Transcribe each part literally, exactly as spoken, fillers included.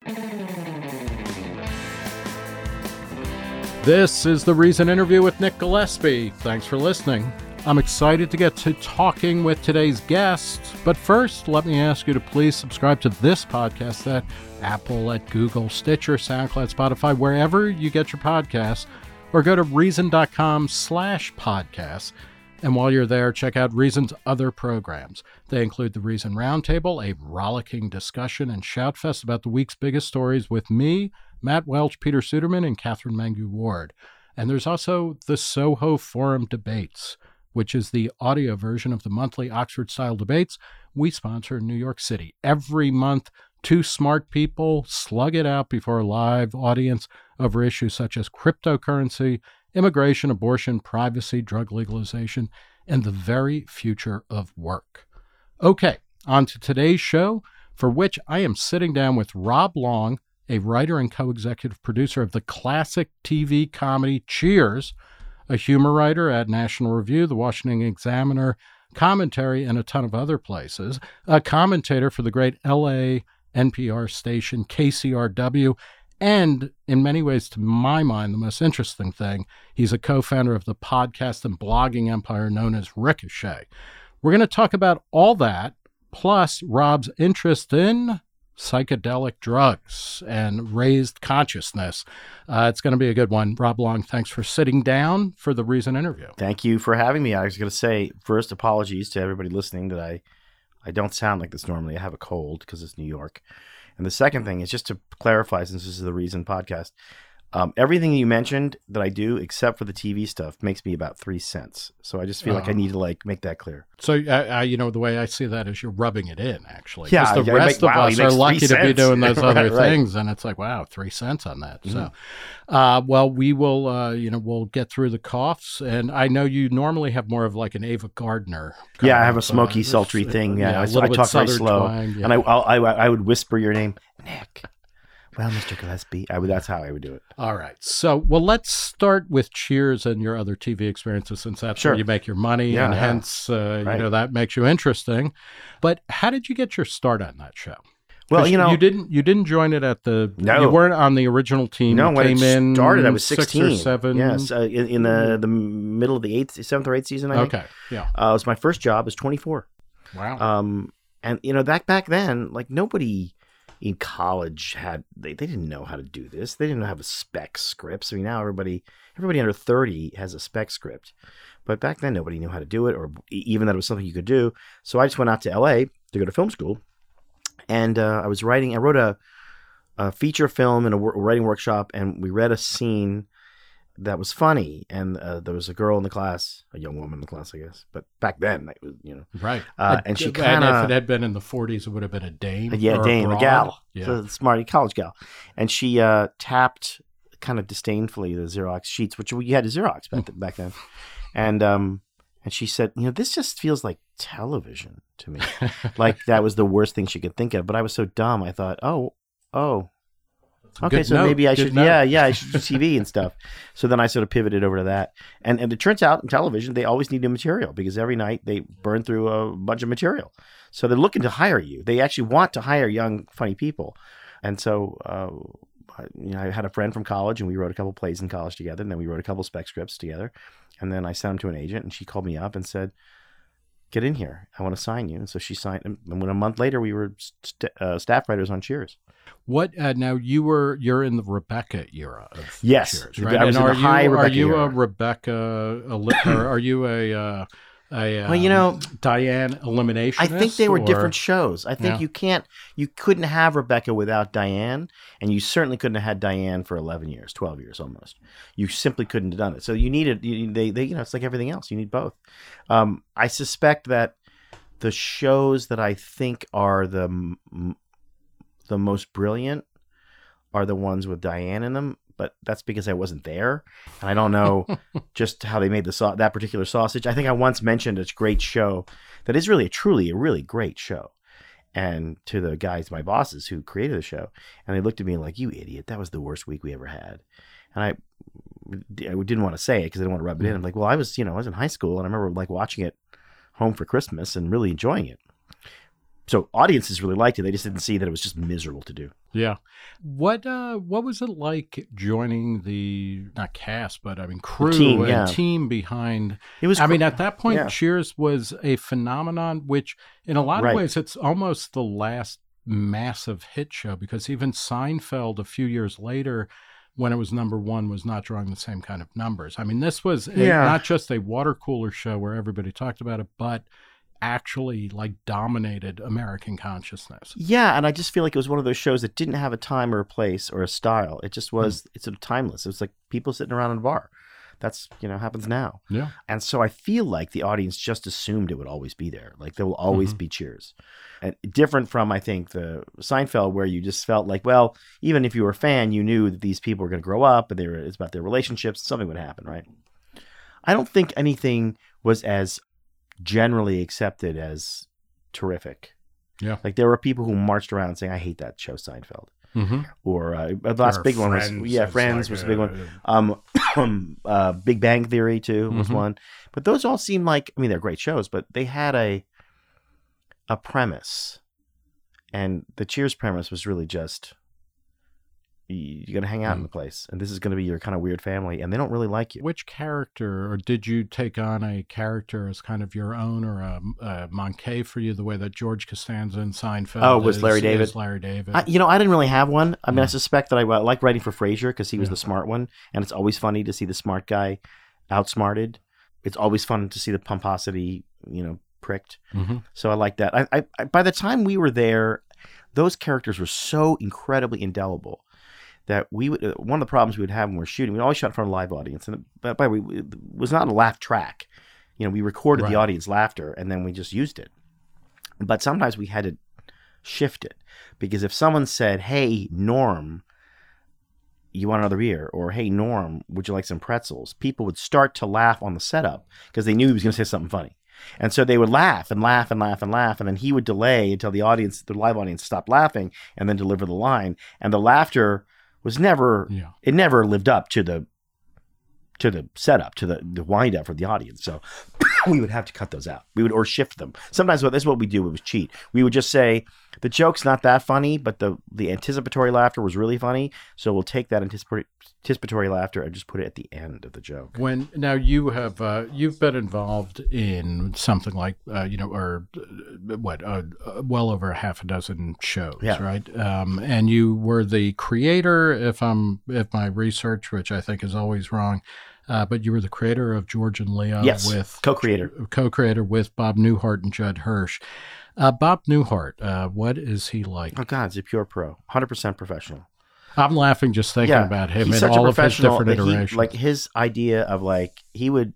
This is The Reason Interview with Nick Gillespie. Thanks for listening. I'm excited to get to talking with today's guest, but first, let me ask you to please subscribe to this podcast at Apple, at Google, Stitcher, SoundCloud, Spotify, wherever you get your podcasts, or go to reason.com slash podcasts. And while you're there, check out Reason's other programs. They include the Reason Roundtable, a rollicking discussion and shoutfest about the week's biggest stories with me, Matt Welch, Peter Suderman, and Catherine Mangu Ward. And there's also the Soho Forum Debates, which is the audio version of the monthly Oxford-style debates we sponsor in New York City. Every month, two smart people slug it out before a live audience over issues such as cryptocurrency, immigration, abortion, privacy, drug legalization, and the very future of work. Okay, on to today's show, for which I am sitting down with Rob Long, a writer and co-executive producer of the classic T V comedy Cheers, a humor writer at National Review, The Washington Examiner, Commentary, and a ton of other places, a commentator for the great L A N P R station K C R W, and in many ways, to my mind, the most interesting thing, he's a co-founder of the podcast and blogging empire known as Ricochet. We're going to talk about all that, plus Rob's interest in psychedelic drugs and raised consciousness. Uh, it's going to be a good one. Rob Long, thanks for sitting down for the Reason interview. Thank you for having me. I was going to say, first, apologies to everybody listening that I, I don't sound like this normally. I have a cold because it's New York. And the second thing is just to clarify, since this is the Reason podcast, um, everything you mentioned that I do, except for the T V stuff, makes me about three cents. So I just feel uh, like I need to like make that clear. So, uh, uh, you know, the way I see that is you're rubbing it in, actually. Yeah. The yeah, rest make, of wow, us are lucky to be doing those right, other right. things. And it's like, wow, three cents on that. Mm-hmm. So, uh, well, we will, uh, you know, we'll get through the coughs. And I know you normally have more of like an Ava Gardner. Yeah, I have a smoky, uh, sultry thing. Yeah, yeah I, I talk very slow. Twang, yeah. And I, I, I would whisper your name, Nick. Well, Mister Gillespie, I would, that's how I would do it. All right. So, well, let's start with Cheers and your other T V experiences, since that's sure. where you make your money, yeah, and yeah. hence, uh, right. you know, that makes you interesting. But how did you get your start on that show? Well, you know, you didn't you didn't join it at the no, you weren't on the original team. No, you when came it in started, I was sixteen. Six or seven. Yes, uh, in, in the the middle of the eighth, seventh or eighth season. I think. Okay, yeah. Uh, it was my first job. I was twenty-four. Wow. Um, and you know, back back then, like nobody in college had they, they didn't know how to do this. They didn't have a spec script. I mean, now everybody everybody under thirty has a spec script, but back then nobody knew how to do it, or even that it was something you could do. So I just went out to L A to go to film school, and uh, I was writing. I wrote a, a feature film in a w- writing workshop, and we read a scene that was funny, and uh, there was a girl in the class, a young woman in the class, I guess. But back then, it was, you know, right. Uh, and she kind of, if it had been in the forties, it would have been a dame. Yeah, or dame, a, a gal, yeah. so smart college gal, and she uh, tapped kind of disdainfully the Xerox sheets, which you had to Xerox back, th- back then, and um, and she said, you know, this just feels like television to me, like that was the worst thing she could think of. But I was so dumb, I thought, oh, oh. Okay, Good so note. maybe I Good should, note. yeah, yeah, I should do T V and stuff. So then I sort of pivoted over to that. And and it turns out in television, they always need new material because every night they burn through a bunch of material. So they're looking to hire you. They actually want to hire young, funny people. And so, uh, you know, I had a friend from college and we wrote a couple plays in college together. And then we wrote a couple spec scripts together. And then I sent them to an agent and she called me up and said, get in here. I want to sign you. And so she signed. And when a month later, we were st- uh, staff writers on Cheers. What uh, now? You were you're in the Rebecca era of yes, Cheers, right? I was and in are the high you Rebecca are you era. a Rebecca? A li- or are you a uh, a um, well, you know, Diane eliminationist? I think they were or? different shows. I think Yeah. you can't, you couldn't have Rebecca without Diane, and you certainly couldn't have had Diane for eleven years, twelve years almost. You simply couldn't have done it. So you needed, you, they, they, you know, it's like everything else. You need both. Um, I suspect that the shows that I think are the m- the most brilliant are the ones with Diane in them, but that's because I wasn't there, and I don't know just how they made the sau- that particular sausage. I think I once mentioned a great show that is really, truly a really great show, and to the guys, my bosses who created the show, and they looked at me like, "You idiot! That was the worst week we ever had," and I, I didn't want to say it because I didn't want to rub it in. I'm like, "Well, I was, you know, I was in high school, and I remember like watching it home for Christmas and really enjoying it." So audiences really liked it. They just didn't see that it was just miserable to do. Yeah. What uh what was it like joining the not cast, but I mean crew team, and yeah. team behind It was I cr- mean at that point yeah. Cheers was a phenomenon, which in a lot Right. of ways it's almost the last massive hit show, because even Seinfeld a few years later, when it was number one, was not drawing the same kind of numbers. I mean, this was a, Yeah. not just a water cooler show where everybody talked about it, but actually like dominated American consciousness. Yeah, and I just feel like it was one of those shows that didn't have a time or a place or a style. It just was, it's sort of timeless. It was like people sitting around in a bar. That's, you know, happens now. Yeah. And so I feel like the audience just assumed it would always be there. Like there will always Mhm. be Cheers. And different from, I think, the Seinfeld, where you just felt like, well, even if you were a fan, you knew that these people were going to grow up and they were, it's about their relationships. Something would happen, right? I don't think anything was as generally accepted as terrific. Yeah. Like there were people who marched around saying, I hate that show, Seinfeld. Mm-hmm. Or uh, the last Or big one was, Friends yeah, is Friends like was a big a- one. Um, uh, Big Bang Theory too was Mhm. one. But those all seemed like, I mean, they're great shows, but they had a a premise. And the Cheers premise was really just, you- you're going to hang out in Mm. the place, and this is going to be your kind of weird family, and they don't really like you. Which character, or did you take on a character as kind of your own, or a, a manqué for you, the way that George Costanza in Seinfeld Oh, was is, Larry David? is Larry David? I, you know, I didn't really have one. I mean, I Yeah. suspect that I, I like writing for Frasier because he was Yeah. the smart one, and it's always funny to see the smart guy outsmarted. It's always fun to see the pomposity, you know, pricked. mm-hmm. So I like that. I, I, I by the time we were there, those characters were so incredibly indelible that we would. Uh, one of the problems we would have when we we're shooting, we always shot in front of a live audience, and by the way, it was not a laugh track. You know, we recorded Right. the audience laughter and then we just used it. But sometimes we had to shift it, because if someone said, "Hey, Norm, you want another beer?" or "Hey, Norm, would you like some pretzels?" people would start to laugh on the setup because they knew he was going to say something funny. And so they would laugh and laugh and laugh and laugh, and then he would delay until the audience, the live audience, stopped laughing, and then deliver the line. And the laughter was never, Yeah. it never lived up to the to the setup, to the, the wind up for the audience. So we would have to cut those out. We would, or shift them. Sometimes what this is what we do, it was cheat. We would just say, the joke's not that funny, but the, the anticipatory laughter was really funny. So we'll take that anticipatory, anticipatory laughter and just put it at the end of the joke. When now you have uh, you've been involved in something like uh, you know, or uh, what, uh, uh, well over a half a dozen shows, Yeah. right? Um, and you were the creator, if I'm if my research, which I think is always wrong, uh, but you were the creator of George and Leo, Yes, with co-creator. co-creator with Bob Newhart and Judd Hirsch. Uh, Bob Newhart, uh, what is he like? Oh God, he's a pure pro, one hundred percent professional. I'm laughing just thinking Yeah, about him he's and such a all of his professional different that he, iterations. like his idea of like he would,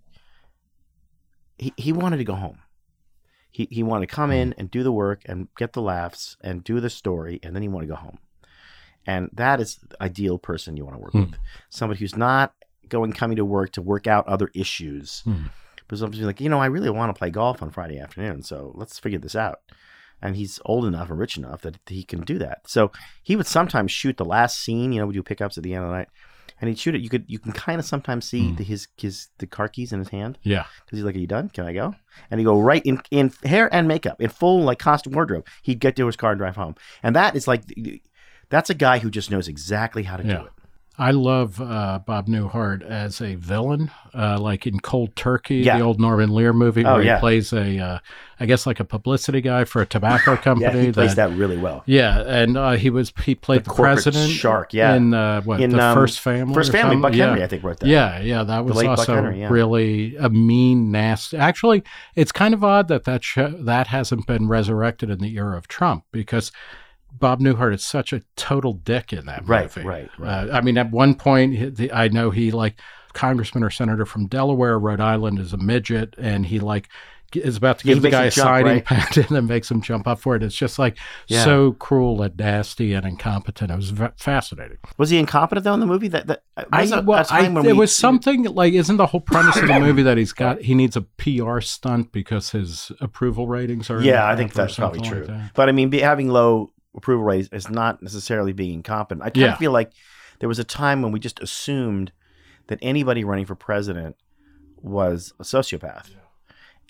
he, he wanted to go home. He he wanted to come in and do the work and get the laughs and do the story, and then he wanted to go home. And that is the ideal person you want to work Hmm. with. Somebody who's not going coming to work to work out other issues. Hmm. But somebody's like, you know, I really want to play golf on Friday afternoon, so let's figure this out. And he's old enough and rich enough that he can do that. So he would sometimes shoot the last scene. You know, we do pickups at the end of the night, and he'd shoot it. You could you can kind of sometimes see Hmm. the, his his the car keys in his hand, yeah. because he's like, "Are you done? Can I go?" And he'd go right in in hair and makeup, in full like costume wardrobe. He'd get to his car and drive home. And that is like, that's a guy who just knows exactly how to Yeah. do it. I love uh, Bob Newhart as a villain, uh, like in Cold Turkey, Yeah. the old Norman Lear movie, Oh, where yeah. he plays a, uh, I guess, like a publicity guy for a tobacco company. Yeah, he plays that really well. Yeah, and uh, he was he played The the, corporate president shark, yeah. in uh, what In, the um, First Family. First or Family, something? Buck yeah. Henry, I think, wrote that. Yeah, yeah, that was late Buck also Henry, yeah. really a mean, nasty. Actually, it's kind of odd that that show, that hasn't been resurrected in the era of Trump, because Bob Newhart is such a total dick in that Right, movie. right, right. Uh, I mean, at one point, he- the, I know he like congressman or senator from Delaware, Rhode Island, is a midget, and he like is about to Yeah, give he the makes guy him a jump, signing right? pad and then makes him jump up for it. It's just like Yeah. so cruel and nasty and incompetent. It was v- fascinating. Was he incompetent though in the movie? That that was I, a, well, a time I, when it we, was something like, isn't the whole premise of the movie that he's got, he needs a P R stunt because his approval ratings are in Yeah, the I think crap or that's probably something true. like that. But I mean, be, having low approval rates is not necessarily being incompetent. I kind Yeah. of feel like there was a time when we just assumed that anybody running for president was a sociopath.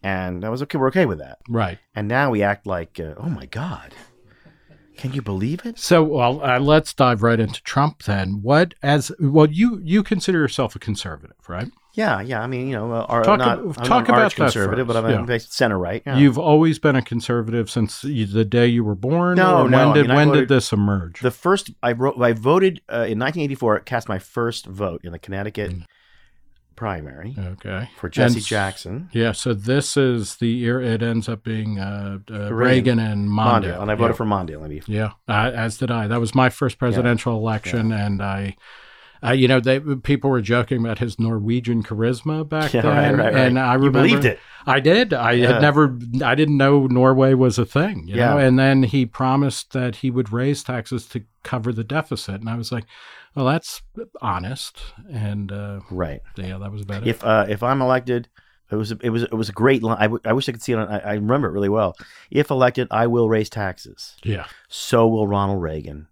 And I was okay. We're okay with that. Right. And now we act like, uh, oh my God, can you believe it? So, well, uh, let's dive right into Trump then. What, as well, you you consider yourself a conservative, right? Yeah, yeah. I mean, you know, uh, Talk not, ab- I'm talk not about arch that conservative, first. but I'm Yeah. a center right. Yeah. You've always been a conservative since you, the day you were born. No, or no, When I did mean, I when voted- did this emerge? The first I wrote, I voted uh, in nineteen eighty-four. Cast my first vote in the Connecticut Mm. primary okay. for Jesse And s- Jackson. Yeah. So this is the year it ends up being uh, uh, Reagan. Reagan and Mondale. Mondale, and I voted yeah. for Mondale. I mean, Yeah, uh, as did I. That was my first presidential election, and I, uh, you know, they people were joking about his Norwegian charisma back Yeah, then, right, right, right. and I You remember believed it. I did. I Yeah. had never. I didn't know Norway was a thing, you Yeah. know. And then he promised that he would raise taxes to cover the deficit, and I was like, well, that's honest, and uh, right. yeah, that was about it. If uh, if I'm elected, it was it was it was a great line. I, w- I wish I could see it. On, I, I remember it really well. If elected, I will raise taxes. Yeah, So will Ronald Reagan.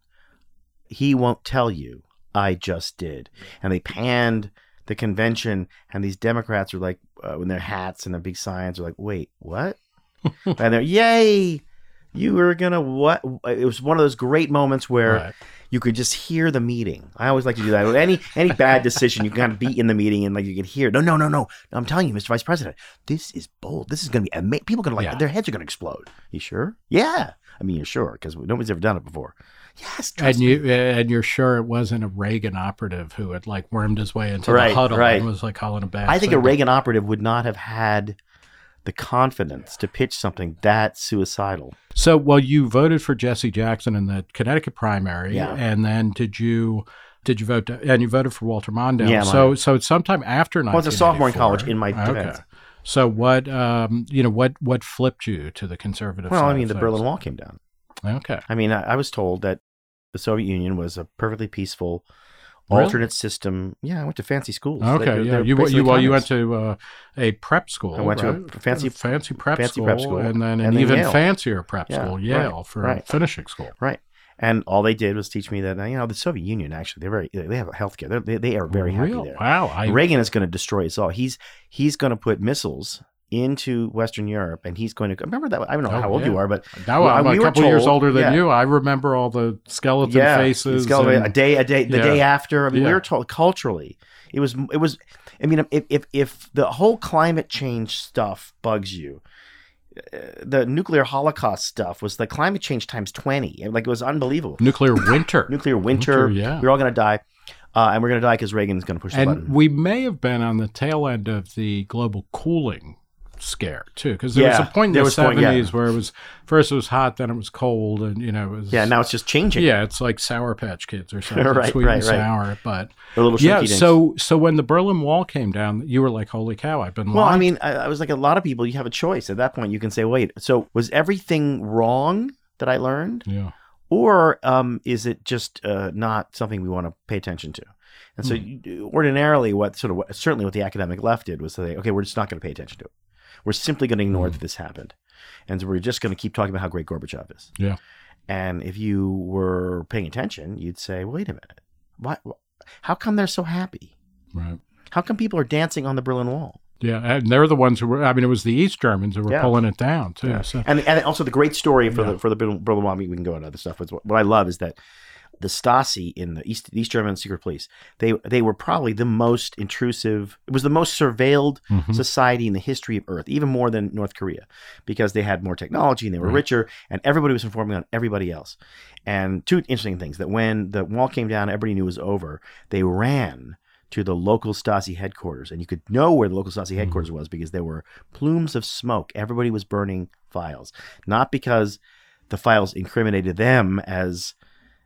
He won't tell you. I just did. And they panned the convention, and these Democrats were like, uh, in their hats and their big signs, are like, wait, what? And they're, yay! You were gonna what? It was one of those great moments where right. you could just hear the meeting. I always like to do that. With any any bad decision, you can kind of be in the meeting and like you can hear. No, no, no, no. I'm telling you, Mister Vice President, this is bold. This is going to be amazing. People are going to like Yeah. their heads are going to explode. You sure? Yeah. I mean, you're sure because nobody's ever done it before. Yes. Trust And me. you and you're sure it wasn't a Reagan operative who had like wormed his way into Right, the huddle right. and was like calling a bad. I think a signal. Reagan operative would not have had the confidence to pitch something that suicidal. So, well, you voted for Jesse Jackson in the Connecticut primary, Yeah. and then did you did you vote? To, and you voted for Walter Mondale. Yeah, so, mine. so it's sometime after I was a sophomore in college in my Okay. defense. So, what um, you know, what what flipped you to the conservative? Well, side I mean, of the things? Berlin Wall came down. Okay. I mean, I, I was told that the Soviet Union was a perfectly peaceful Really? alternate system. Yeah, I went to fancy schools. Okay, They- yeah. they're You basically you well, you went communists. to uh, a prep school. I went to a right? fancy- fancy prep fancy school, prep school, and then an and then even Yale. fancier prep Yeah, school, right, Yale, for right. finishing school. Right. And all they did was teach me that, you know, the Soviet Union, actually, they're very, they have healthcare. They're, they they are very happy Real? there. Wow. I, Reagan is going to destroy us all. He's he's going to put missiles into Western Europe, and he's going to remember that. I don't know Oh, how old yeah. you are, but Now Well, I'm we a were couple years told- older than yeah. you. I remember all the skeleton yeah, faces. it's called and- a day, a day, the yeah. day after. I mean, we Yeah. were told culturally, it was, it was. I mean, if if if the whole climate change stuff bugs you, uh, the nuclear holocaust stuff was the climate change times twenty. Like it was unbelievable. nuclear winter. Nuclear winter. Winter, yeah. We're all going to die, uh, and we're going to die because Reagan's going to push the And button. we may have been on the tail end of the global cooling scare too, because there was Yeah, a point in there the was point- yeah. seventies where it was first it was hot, then it was cold, and you know it was Yeah, now it's just changing. yeah, it's like Sour Patch Kids or something, Right, sweet right, and right. sour. But The little yeah, shrinky dinks. so so when the Berlin Wall came down, you were like, "Holy cow, I've been Well, lied I mean, I, I was like a lot of people. You have a choice at that point. You can say, "Wait, so was everything wrong that I learned, to." Yeah, or um, is it just uh, not something we want to pay attention to?" And so, you- ordinarily, what sort of what, certainly what the academic left did was say, "Okay, we're just not going to pay attention to it. We're simply going to ignore that this happened, and so we're just going to keep talking about how great Gorbachev is." yeah. And if you were paying attention, you'd say, "Wait a minute, what? How come they're so happy? Right. How come people are dancing on the Berlin Wall?" Yeah, and they're the ones who were. I mean, it was the East Germans who were Yeah. pulling it down too. Yeah. So And and also the great story for Yeah. the for the Berlin Berlin Wall. We can go into other stuff. But what, what I love is that the Stasi in the East East German secret police, they they were probably the most intrusive. It was the most surveilled Mhm. society in the history of Earth, even more than North Korea, because they had more technology and they were Right. richer, and everybody was informing on everybody else. And two interesting things: that when the wall came down, everybody knew it was over. They ran to the local Stasi headquarters, and you could know where the local Stasi headquarters was because there were plumes of smoke. Everybody was burning files, not because the files incriminated them as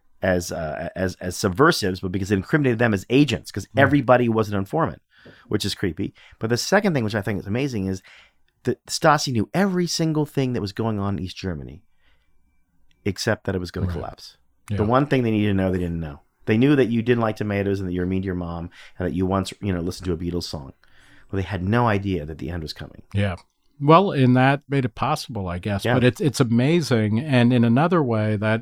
as uh, as as subversives, but because it incriminated them as agents, because everybody was an informant, which is creepy. But the second thing, which I think is amazing, is that Stasi knew every single thing that was going on in East Germany, except that it was going Right. to collapse. Yeah. The one thing they needed to know, they didn't know. They knew that you didn't like tomatoes and that you were mean to your mom and that you once, you know, listened to a Beatles song. Well, they had no idea that the end was coming. Yeah. Well, and that made it possible, I guess. Yeah. But it's it's amazing. And in another way, that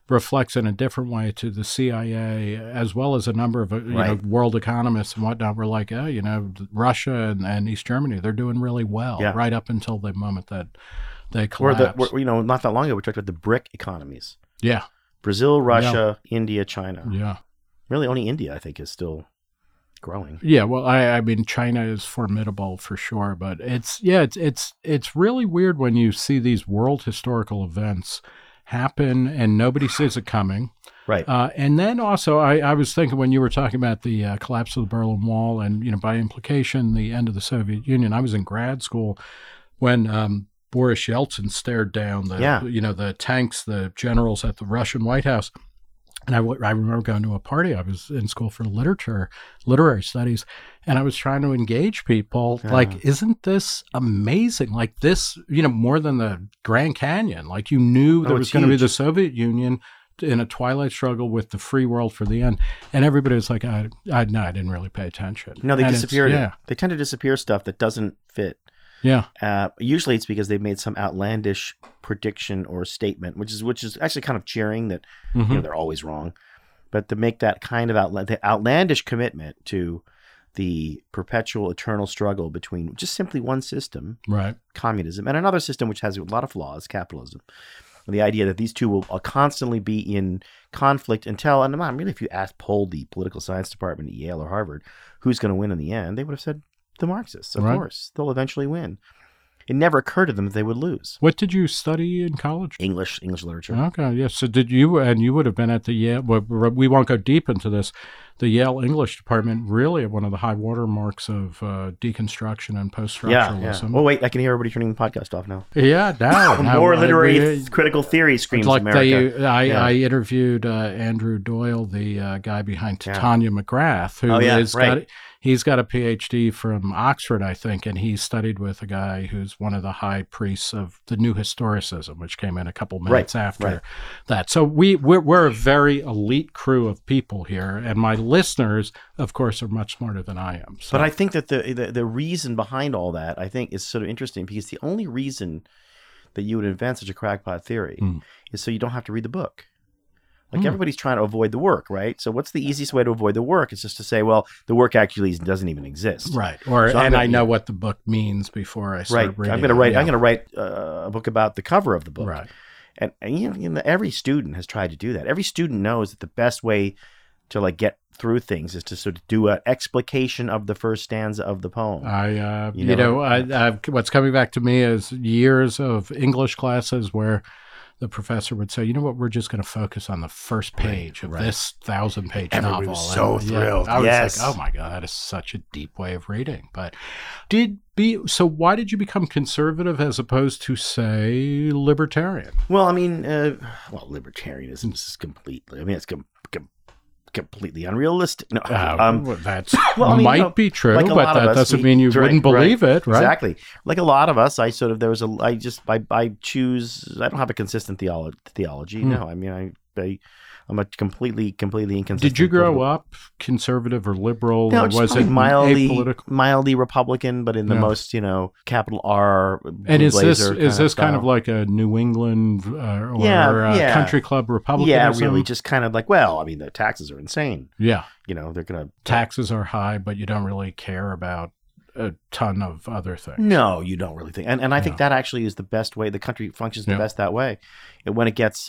reflects in a different way to the C I A, as well as a number of uh, you Right. know, world economists and whatnot were like, oh, you know, Russia and, and East Germany, they're doing really well Yeah. right up until the moment that they Or collapsed. the, or, you know, not that long ago, we talked about the BRIC economies. yeah, Brazil, Russia, India, China. yeah. Really, only India, I think, is still growing. Yeah, well, I, I mean, China is formidable for sure, but it's yeah, it's it's it's really weird when you see these world historical events happen and nobody sees it coming. Right. Uh, and then also, I, I was thinking when you were talking about the uh, collapse of the Berlin Wall and, you know, by implication, the end of the Soviet Union. I was in grad school when um, Boris Yeltsin stared down the, Yeah. you know, the tanks, the generals at the Russian White House. And I, w- I remember going to a party. I was in school for literature, literary studies, and I was trying to engage people. Yeah. Like, isn't this amazing? Like this, you know, more than the Grand Canyon. Like you knew Oh, there was it's going to be huge. the Soviet Union in a twilight struggle with the free world for the end, and everybody was like, "I, I, no, I didn't really pay attention." No, they And it's- disappeared it. Yeah, They tend to disappear stuff that doesn't fit. yeah, Uh, usually, it's because they've made some outlandish prediction or statement, which is which is actually kind of cheering that Mhm. you know they're always wrong. But to make that kind of outla- the outlandish commitment to the perpetual, eternal struggle between just simply one system, right. communism, and another system which has a lot of flaws, capitalism. And the idea that these two will uh, constantly be in conflict until, and I mean, if you asked, polled the political science department at Yale or Harvard, who's going to win in the end, they would have said the Marxists. Of Right. course, they'll eventually win. It never occurred to them that they would lose. What did you study in college? English, English literature. Okay, yeah. So did you, and you would have been at the Yale, well, we won't go deep into this, the Yale English department, really one of the high water marks of uh, deconstruction and Yeah, post-structuralism. yeah. Oh, wait, I can hear everybody turning the podcast off now. Yeah, now. now, More I- literary we- th- critical theory screams like America. they, I, Yeah. I interviewed uh, Andrew Doyle, the uh, guy behind Yeah. Titania McGrath, who Oh, yeah, is right. got he's got a P H D from Oxford, I think, and he studied with a guy who's one of the high priests of the New Historicism, which came in a couple minutes Right, after right. that. So we we're, we're a very elite crew of people here, and my listeners, of course, are much smarter than I am. So. But I think that the, the the reason behind all that, I think, is sort of interesting because the only reason that you would invent such a crackpot theory Mm. is so you don't have to read the book. Like Mm. everybody's trying to avoid the work, right? So what's the easiest way to avoid the work? It's just to say, well, the work actually doesn't even exist. Right, or So I'm and gonna- I know what the book means before I start Right. reading. I'm going to it, write. yeah. I'm going to write uh, a book about the cover of the book. Right. And, and you know, you know, every student has tried to do that. Every student knows that the best way to like get through things is to sort of do an explication of the first stanza of the poem. I, uh, You you, know, know, I, I, what's coming back to me is years of English classes where the professor would say, you know what, we're just going to focus on the first page of right. this thousand page Everybody novel. was so And, yeah, thrilled. I was Yes. like, oh my God, that is such a deep way of reading. But did be, so why did you become conservative as opposed to, say, libertarian? Well, I mean, uh, well, libertarianism is completely. I mean, it's com- com- completely unrealistic. No, Uh, um, well, that's well, I mean, might you know, be true, like a but lot of that us, doesn't we- mean you right, wouldn't right. believe it, right? Exactly. Like a lot of us, I sort of there was a. I just I I choose. I don't have a consistent theology. Theology. Hmm. No, I mean I. I I'm a completely, completely inconsistent. Did you grow political- up conservative or liberal, No, or just was probably it mildly, apolitical? mildly Republican, but in the Yeah. most, you know, capital R. And is this blazer is this kind of style. like a New England uh, or Yeah, uh, yeah. country club Yeah, Republicanism? really, just kind of like, well, I mean, the taxes are insane. Yeah, You know, they're gonna taxes are high, but you don't really care about a ton of other things. No, you don't really think, and and I think Yeah. that actually is the best way. The country functions the Yeah. best that way. And when it gets,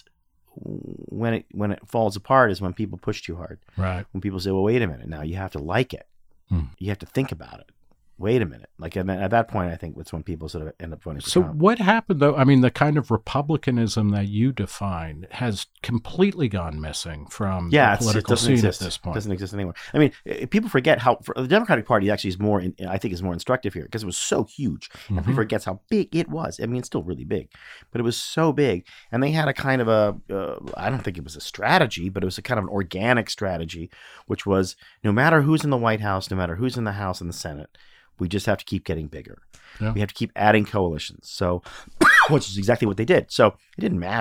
when it when it falls apart is when people push too hard. Right. When people say, "Well, wait a minute, now you have to like it. Hmm. You have to think about it. Wait a minute." Like and then at that point, I think that's when people sort of end up voting for So Trump. what happened though? I mean, the kind of republicanism that you define has completely gone missing from Yeah, the it's, it political doesn't scene exist. at this point. Doesn't exist anymore. I mean, eh, people forget how for, the Democratic Party actually is more. In, I think is more instructive here because it was so huge. And Mhm. people forgets how big it was. I mean, it's still really big, but it was so big, and they had a kind of a. Uh, I don't think it was a strategy, but it was a kind of an organic strategy, which was no matter who's in the White House, no matter who's in the House and the Senate, we just have to keep getting bigger. Yeah. We have to keep adding coalitions. So, which is exactly what they did. So it didn't matter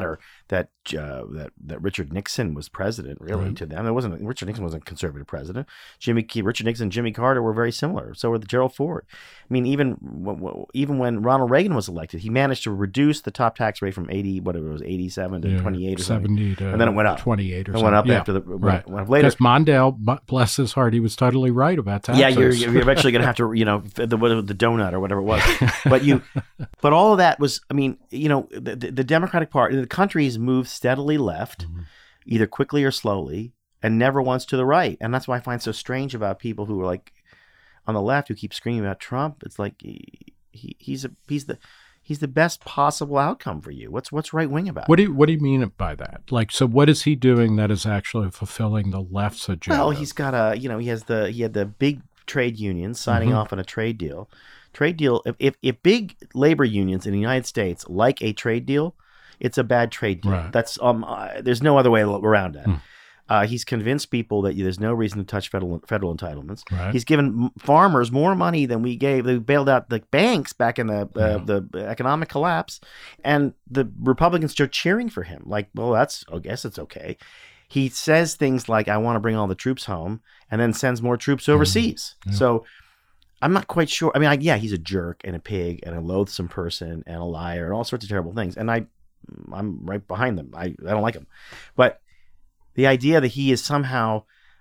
that uh, that that Richard Nixon was president. Really, Right. to them, it wasn't. Richard Nixon wasn't a conservative president. Jimmy Richard Nixon and Jimmy Carter were very similar. So were the Gerald Ford. I mean, even even when Ronald Reagan was elected, he managed to reduce the top tax rate from eighty, whatever it was, eighty-seven to Yeah, twenty-eight or seventy something, to and then it went up. twenty-eight or It something. went up Yeah. after the Right. went up later. Because Mondale, b- bless his heart, he was totally right about taxes. Yeah, you're, you're eventually going to have to, you know, the, the the donut or whatever it was. But you, but all of that was, I mean, you know, the, the Democratic Party, the country's moved steadily left, mm-hmm. either quickly or slowly, and never once to the right. And that's why I find so strange about people who are like on the left who keep screaming about Trump. It's like he, he he's a he's the he's the best possible outcome for you. What's what's right wing about? What do you, what do you mean by that? Like, so what is he doing that is actually fulfilling the left's agenda? Well, he's got a, you know, he has the he had the big trade unions signing Mm-hmm. off on a trade deal. Trade deal. If, if if big labor unions in the United States like a trade deal, it's a bad trade deal. Right. That's um. Uh, there's no other way around that. Mm. Uh, he's convinced people that there's no reason to touch federal federal entitlements. Right. He's given m- farmers more money than we gave. They bailed out the banks back in the uh, Yeah. the economic collapse, and the Republicans are cheering for him. Like, well, that's I guess it's okay. He says things like, "I want to bring all the troops home," and then sends more troops overseas. Yeah. So I'm not quite sure. I mean, I, yeah, he's a jerk and a pig and a loathsome person and a liar and all sorts of terrible things. And I, I'm right behind them. I, I don't like him. But the idea that he is somehow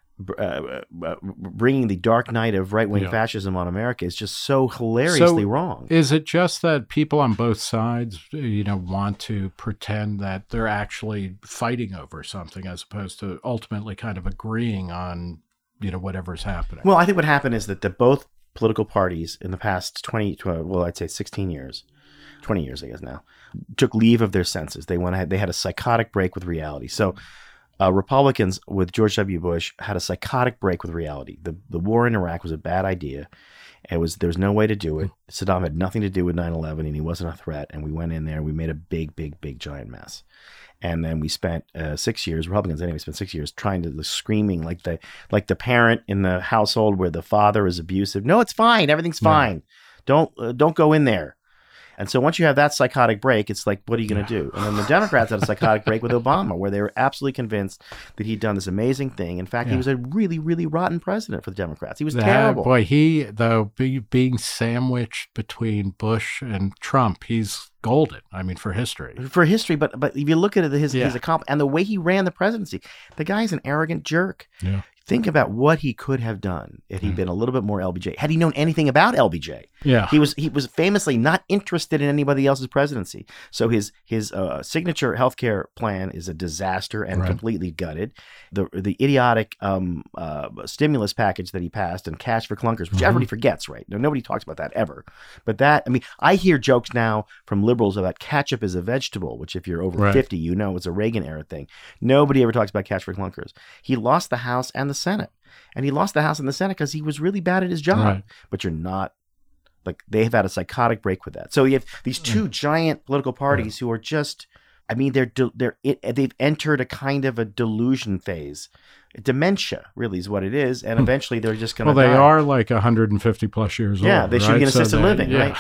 uh, uh, bringing the dark night of right-wing Yeah. fascism on America is just so hilariously So, wrong. Is it just that people on both sides, you know, want to pretend that they're actually fighting over something as opposed to ultimately kind of agreeing on, you know, whatever's happening? Well, I think what happened is that the both political parties in the past twenty, well, I'd say sixteen years, twenty years, I guess now, took leave of their senses. They went ahead, they had a psychotic break with reality. So uh, Republicans with George W. Bush had a psychotic break with reality. The the war in Iraq was a bad idea. It was there was no way to do it. Saddam had nothing to do with nine eleven, and he wasn't a threat. And we went in there and we made a big, big, big, giant mess. And then we spent uh, six years, Republicans anyway, spent six years trying to the screaming like the like the parent in the household where the father is abusive. No, it's fine. Everything's fine. Yeah. Don't uh, don't go in there. And so once you have that psychotic break, it's like, what are you going to do? And then the Democrats had a psychotic break with Obama, where they were absolutely convinced that he'd done this amazing thing. In fact, Yeah. he was a really, really rotten president for the Democrats. He was That- terrible. Boy, he, though, be, being sandwiched between Bush and Trump, he's golden. I mean, for history. For history, but but if you look at it, his Yeah. his accomplishment and the way he ran the presidency, the guy's an arrogant jerk. Yeah. Think about what he could have done if he'd been a little bit more L B J. Had he known anything about L B J, Yeah. he was he was famously not interested in anybody else's presidency. So his his uh, signature healthcare plan is a disaster and Right. completely gutted. The the idiotic um, uh, stimulus package that he passed and cash for clunkers, which Mhm. everybody forgets, right? No, nobody talks about that ever. But that, I mean, I hear jokes now from liberals about ketchup is a vegetable, which if you're over Right. fifty, you know it's a Reagan era thing. Nobody ever talks about cash for clunkers. He lost the House and the Senate. And he lost the House and the Senate because he was really bad at his job. Right. But you're not, like, they have had a psychotic break with that. So you have these two giant political parties who are just, I mean, they're de- they're it, they've entered a kind of a delusion phase. Dementia really is what it is. And eventually they're just going to Well, they die. are like one hundred fifty plus years old. Yeah, they should right? be in So assisted they- living, yeah. right?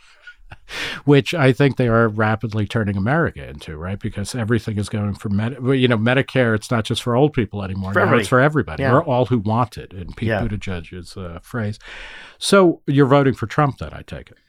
Which I think they are rapidly turning America into, right? Because everything is going for med- well, you know, Medicare. It's not just for old people anymore. For now everybody. it's for everybody, Yeah. or all who want it, in Pete Yeah. Buttigieg's uh, phrase. So you're voting for Trump, then? I take it.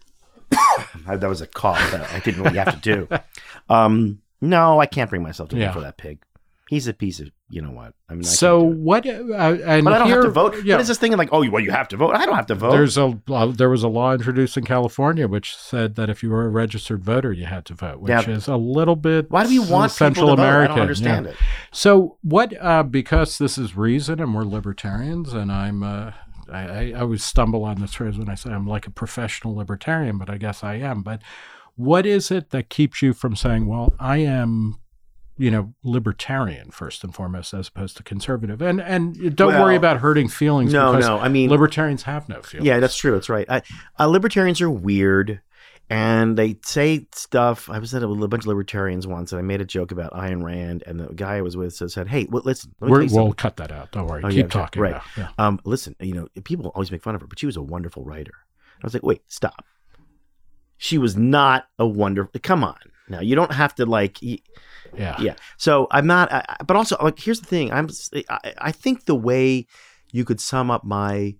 I, that was a cough that I didn't really have to do. Um, no, I can't bring myself to vote Yeah. for that pig. He's a piece of, you know what? I mean, I So can't do it. what? Uh, and But I don't here, have to vote. Yeah, What is this thing of like, oh, well, you have to vote? I don't have to vote. there's a uh, there was a law introduced in California which said that if you were a registered voter, you had to vote, which Yeah. is a little bit. Why do we want Central people to vote? American? I don't understand yeah. it. So what? Uh, because this is reason, and we're libertarians, and I'm. Uh, I, I I always stumble on this phrase when I say I'm like a professional libertarian, but I guess I am. But what is it that keeps you from saying, well, I am, you know, libertarian first and foremost, as opposed to conservative? And and don't Well, worry about hurting feelings. No, because no. I mean, libertarians have no feelings. yeah, that's true. That's right. I, uh, libertarians are weird, and they say stuff. I was at a, a bunch of libertarians once, and I made a joke about Ayn Rand, and the guy I was with said, "Hey, well, listen, let me We're, tell you we'll something. cut that out. Don't worry. Oh, Keep yeah, okay, talking. right. now. Yeah. Um, listen, you know, people always make fun of her, but she was a wonderful writer." I was like, "Wait, stop. She was not a wonderful. Come on." No, you don't have to like. Y- Yeah. Yeah. So I'm not. I, but also, like, here's the thing. I'm. I, I think the way you could sum up my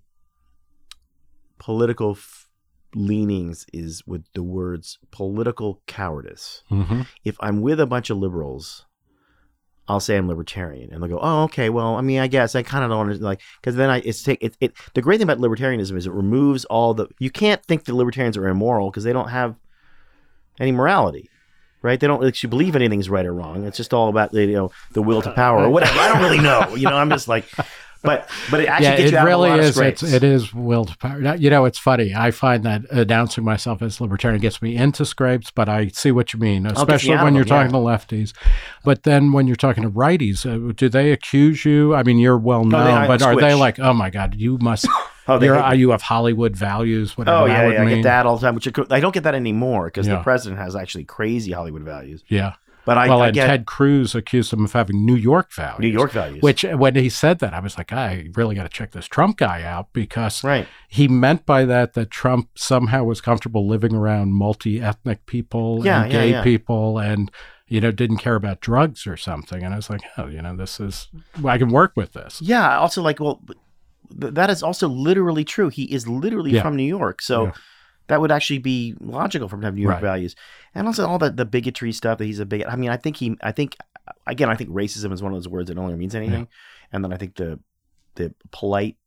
political f- leanings is with the words political cowardice. Mm-hmm. If I'm with a bunch of liberals, I'll say I'm libertarian, and they'll go, "Oh, okay. Well, I mean, I guess I kind of don't understand, like, because then I it's take it, it. The great thing about libertarianism is it removes all the. You can't think the libertarians are immoral because they don't have any morality, right? They don't actually believe anything's right or wrong. It's just all about the you know the will to power or whatever. I don't really know. You know, I'm just like, but but it actually Yeah, gets it you out really of a lot is. of It's, scrapes. it is will to power. Now, you know, it's funny. I find that announcing myself as libertarian gets me into scrapes, but I see what you mean, especially out when of you're them, talking to lefties. But then when you're talking to righties, uh, do they accuse you? I mean, you're well known, I but are squish. they like, oh my God, you must, Oh, they you're, hate me. you have Hollywood values, whatever Oh that yeah, would yeah, I mean. get that all the time. Which I don't get that anymore because Yeah. the president has actually crazy Hollywood values. Yeah. But I, well, I and get Ted Cruz accused him of having New York values. New York values. Which, when he said that, I was like, I really got to check this Trump guy out because right. he meant by that that Trump somehow was comfortable living around multi-ethnic people Yeah, and yeah, gay yeah. people and, you know, didn't care about drugs or something. And I was like, oh, you know, this is, I can work with this. Yeah. Also, like, well, th- that is also literally true. He is literally Yeah. from New York, so Yeah. that would actually be logical for him to have New York Right. values, and also all the the bigotry stuff that he's a bigot. I mean, I think he, I think, again, I think racism is one of those words that no longer means anything, and then I think the the polite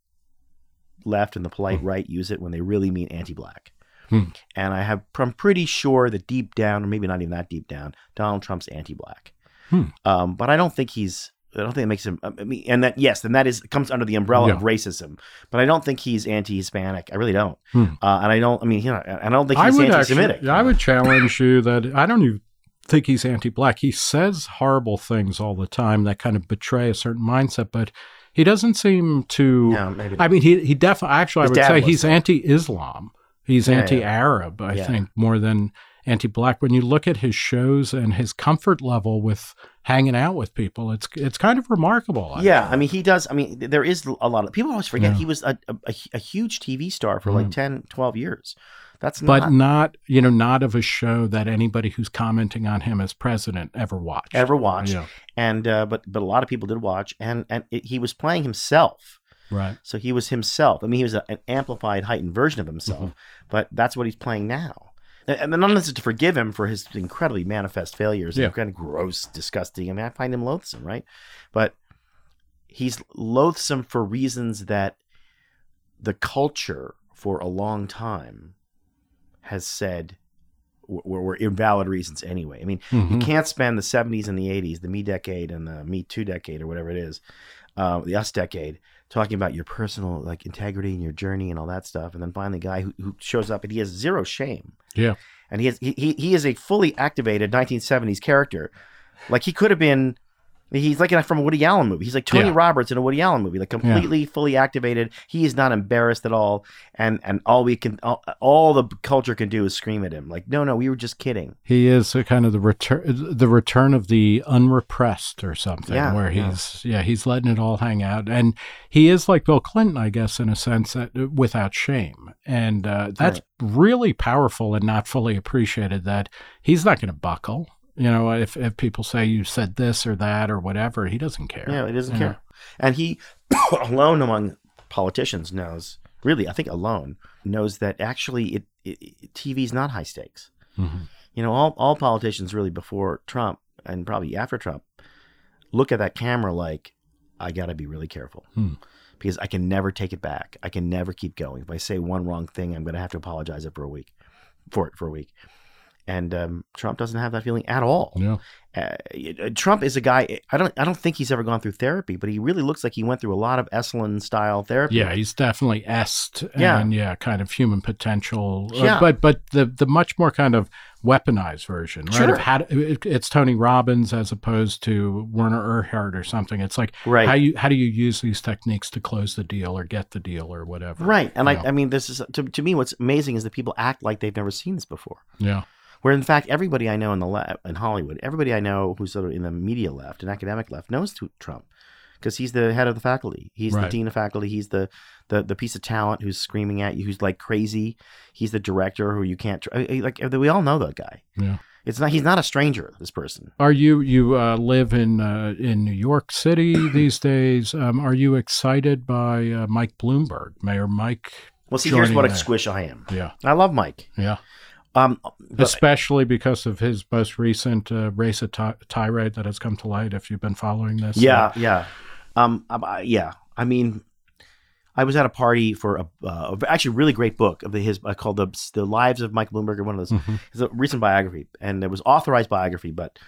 left and the polite Hmm. right use it when they really mean anti-black. Hmm. And I have, I'm pretty sure that deep down, or maybe not even that deep down, Donald Trump's anti-black. Hmm. Um, but I don't think he's. I don't think it makes him. I mean, and that yes, then that is comes under the umbrella Yeah. of racism. But I don't think he's anti-Hispanic. I really don't. Hmm. Uh, and I don't. I mean, you know, I don't think I he's would anti-Semitic. actually, I would challenge you that I don't even think he's anti-black. He says horrible things all the time that kind of betray a certain mindset, but he doesn't seem to. No, maybe not. I mean, he he definitely. Actually, His I would dad say was, he's though. anti-Islam. He's Yeah, yeah. anti-Arab. I Yeah. think more than anti-black. When you look at his shows and his comfort level with hanging out with people, it's it's kind of remarkable. I Yeah, think. I mean, he does. I mean, there is a lot of people always forget Yeah. he was a, a, a huge T V star for Mm. like ten, twelve years. That's But not not, you know, not of a show that anybody who's commenting on him as president ever watched. ever watched. Yeah, And uh, but but a lot of people did watch, and and it, he was playing himself. right. So he was himself. I mean, he was a, an amplified, heightened version of himself, Mm-hmm. but that's what he's playing now. And and none of this is to forgive him for his incredibly manifest failures Yeah. and kind of gross, disgusting. I mean, I find him loathsome, right? But he's loathsome for reasons that the culture for a long time has said were, were invalid reasons anyway. I mean, you Mhm. can't spend the seventies and the eighties, the Me decade and the Me Too decade or whatever it is, uh, the Us decade, talking about your personal like integrity and your journey and all that stuff, and then find the guy who, who shows up and he has zero shame, Yeah. and he has he he, he is a fully activated nineteen seventies character, like he could have been. He's like in a, from a Woody Allen movie. He's like Tony Yeah. Roberts in a Woody Allen movie, like completely fully activated. He is not embarrassed at all, and and all we can, all, all the culture can do is scream at him, like, no, no, we were just kidding. He is a kind of the return, the return of the unrepressed or something, Yeah, where yeah. he's, yeah. he's letting it all hang out, and he is like Bill Clinton, I guess, in a sense, that without shame, and uh, that's really powerful and not fully appreciated. That he's not going to buckle. You know, if if people say you said this or that or whatever, he doesn't care. Yeah, he doesn't Yeah. care. And he, alone among politicians, knows, really, I think alone, knows that actually it, it, T V is not high stakes. Mhm. You know, all, all politicians really before Trump and probably after Trump look at that camera like, I got to be really careful Hmm. because I can never take it back. I can never keep going. If I say one wrong thing, I'm going to have to apologize it for a week, for it for a week. And um, Trump doesn't have that feeling at all. Yeah. Uh, Trump is a guy. I don't. I don't think he's ever gone through therapy, but he really looks like he went through a lot of Esalen style therapy. Yeah, he's definitely est Yeah. and yeah, kind of human potential. Uh, Yeah. but but the the much more kind of weaponized version, right? Sure. Of how to, it, it's Tony Robbins as opposed to Werner Erhard or something. It's like Right. how you how do you use these techniques to close the deal or get the deal or whatever. Right. And Yeah. I, I mean, this is to, to me what's amazing is that people act like they've never seen this before. Yeah. Where in fact, everybody I know in the left, in Hollywood, everybody I know who's sort of in the media left and academic left knows to Trump because he's the head of the faculty. He's Right. the dean of faculty. He's the, the the piece of talent who's screaming at you, who's like crazy. He's the director who you can't tr- like. We all know that guy. Yeah. It's not. He's not a stranger. This person. Are you you uh, live in uh, in New York City these days? Um, are you excited by uh, Mike Bloomberg, Mayor Mike? Well, see, here's joining what a there? squish I am. Yeah, I love Mike. yeah. Um, but- Especially because of his most recent uh, racist ti- tirade that has come to light. If you've been following this, yeah, yeah, um, um, I- yeah. I mean, I was at a party for a uh, actually really great book of the, his uh, called the the Lives of Mike Bloomberg, or one of those. Mhm. It's a recent biography, and it was authorized biography, but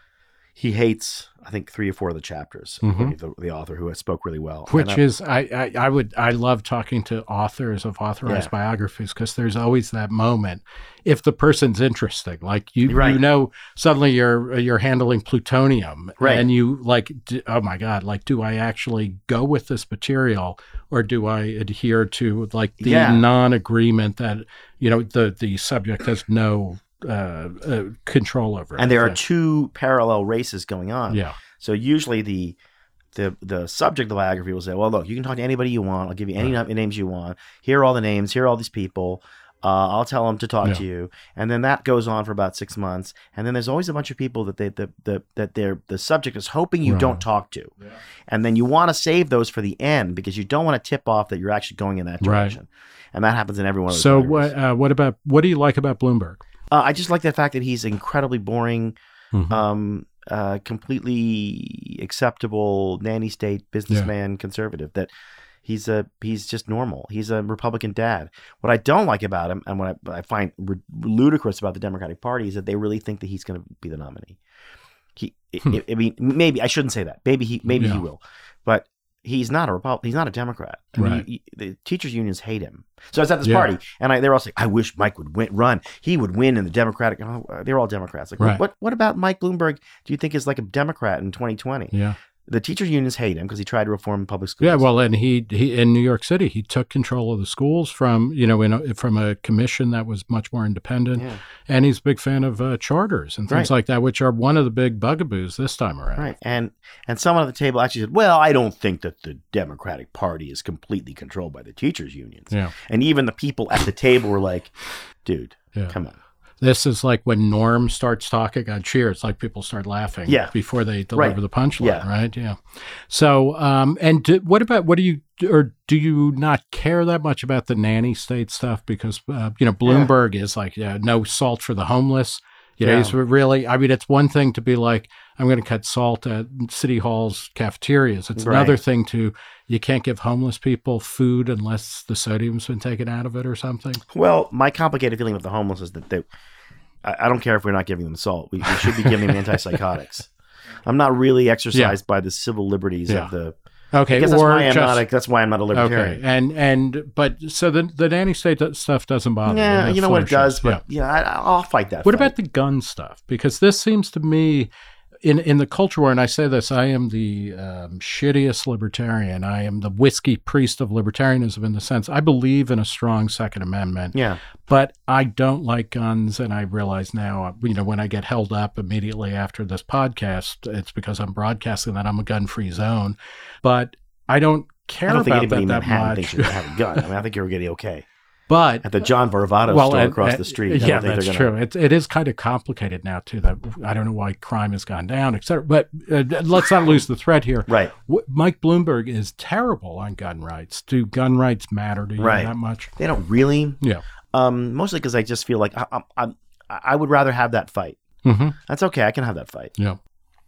he hates, I think, three or four of the chapters. Mhm. The, the author who spoke really well, Which And I- is, I, I, I would, I love talking to authors of authorized Yeah. biographies because there's always that moment. If the person's interesting, like you, Right. you know, suddenly you're you're handling plutonium, Right. and you like, d- oh my god, like, do I actually go with this material, or do I adhere to like the Yeah. non-agreement that you know the the subject has no uh, uh, control over? and there are it? two parallel races going on. yeah, So usually the the the subject of the biography will say, well, look, you can talk to anybody you want. I'll give you any Right. na- names you want. Here are all the names. Here are all these people. Uh, I'll tell them to talk Yeah. to you. And then that goes on for about six months. And then there's always a bunch of people that they the, the that they're the subject is hoping you Right. don't talk to. And then you want to save those for the end because you don't want to tip off that you're actually going in that Right. direction. And that happens in every one of those So biographies. what? Uh, what about what do you like about Bloomberg? Uh, I just like the fact that he's incredibly boring, Mhm. um, uh, completely acceptable nanny state businessman conservative. That he's a he's just normal. He's a Republican dad. What I don't like about him, and what I, what I find r- ludicrous about the Democratic Party, is that they really think that he's going to be the nominee. He, Hmm. I, I mean, maybe I shouldn't say that. Maybe he, maybe he Yeah. will, but. He's not a Repub- He's not a Democrat. I mean, Right. he- the teachers unions hate him. So I was at this Yeah. party, and I, they were all saying, "I wish Mike would win, run. He would win in the Democratic." Oh, they're all Democrats. Like, Right. what? What about Mike Bloomberg? Do you think is like a Democrat in twenty twenty? Yeah. The teachers unions hate him because he tried to reform public schools. Yeah, well, and he he in New York City, he took control of the schools from you know in a, from a commission that was much more independent, Yeah. and he's a big fan of uh, charters and things Right. like that, which are one of the big bugaboos this time around. Right. And and someone at the table actually said, "Well, I don't think that the Democratic Party is completely controlled by the teachers unions." Yeah, And even the people at the table were like, "Dude, yeah. come on." This is like when Norm starts talking on Cheers, like people start laughing Yeah. before they deliver Right. the punchline, Yeah. right? Yeah. So, um, and do, what about what do you or do you not care that much about the nanny state stuff? Because uh, you know Bloomberg is like yeah, no salt for the homeless. You know, Yeah. he's really. I mean, it's one thing to be like, I'm going to cut salt at City Hall's cafeterias. It's Right. another thing to you can't give homeless people food unless the sodium's been taken out of it or something. Well, my complicated feeling with the homeless is that they, I, I don't care if we're not giving them salt. We, we should be giving them antipsychotics. I'm not really exercised by the civil liberties Yeah. of the. Okay, Because that's or why I'm just, not. A, that's why I'm not a libertarian. okay, and and but so the the nanny state stuff doesn't bother you. Yeah, That you know what it does, flourishes. but yeah, I, I'll fight that. What fight. about the gun stuff? Because this seems to me, in in the culture war, and I say this, I am the um, shittiest libertarian. I am the whiskey priest of libertarianism in the sense I believe in a strong Second Amendment, Yeah, but I don't like guns. And I realize now, you know, when I get held up immediately after this podcast, it's because I'm broadcasting that I'm a gun-free zone. But I don't care I don't think about anybody in that that Manhattan much. thinks you have a gun. I mean, I think you're getting okay But at the John Varvatos well, store and- across and- the street. I don't Yeah, think that's they're true. gonna, It, it is kind of complicated now, too. That I don't know why crime has gone down, et cetera. But uh, let's not lose the thread here. Right. Wh- Mike Bloomberg is terrible on gun rights. Do gun rights matter to you Right. that much? They don't really. Yeah. Um, mostly because I just feel like I, I, I, I would rather have that fight. Mm-hmm. That's okay. I can have that fight. Yeah.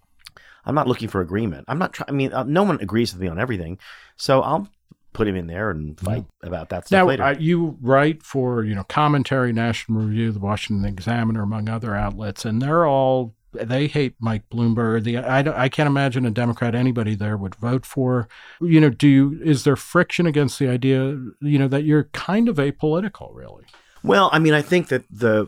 I'm not looking for agreement. I'm not trying. I mean, uh, no one agrees with me on everything, so I'll put him in there and fight about that stuff Now, later. uh, you write for, you know, Commentary, National Review, the Washington Examiner, among other outlets, and they're all, they hate Mike Bloomberg. The I, don't- I can't imagine a Democrat anybody there would vote for. You know, do you, is there friction against the idea, you know, that you're kind of apolitical, really? Well, I mean, I think that the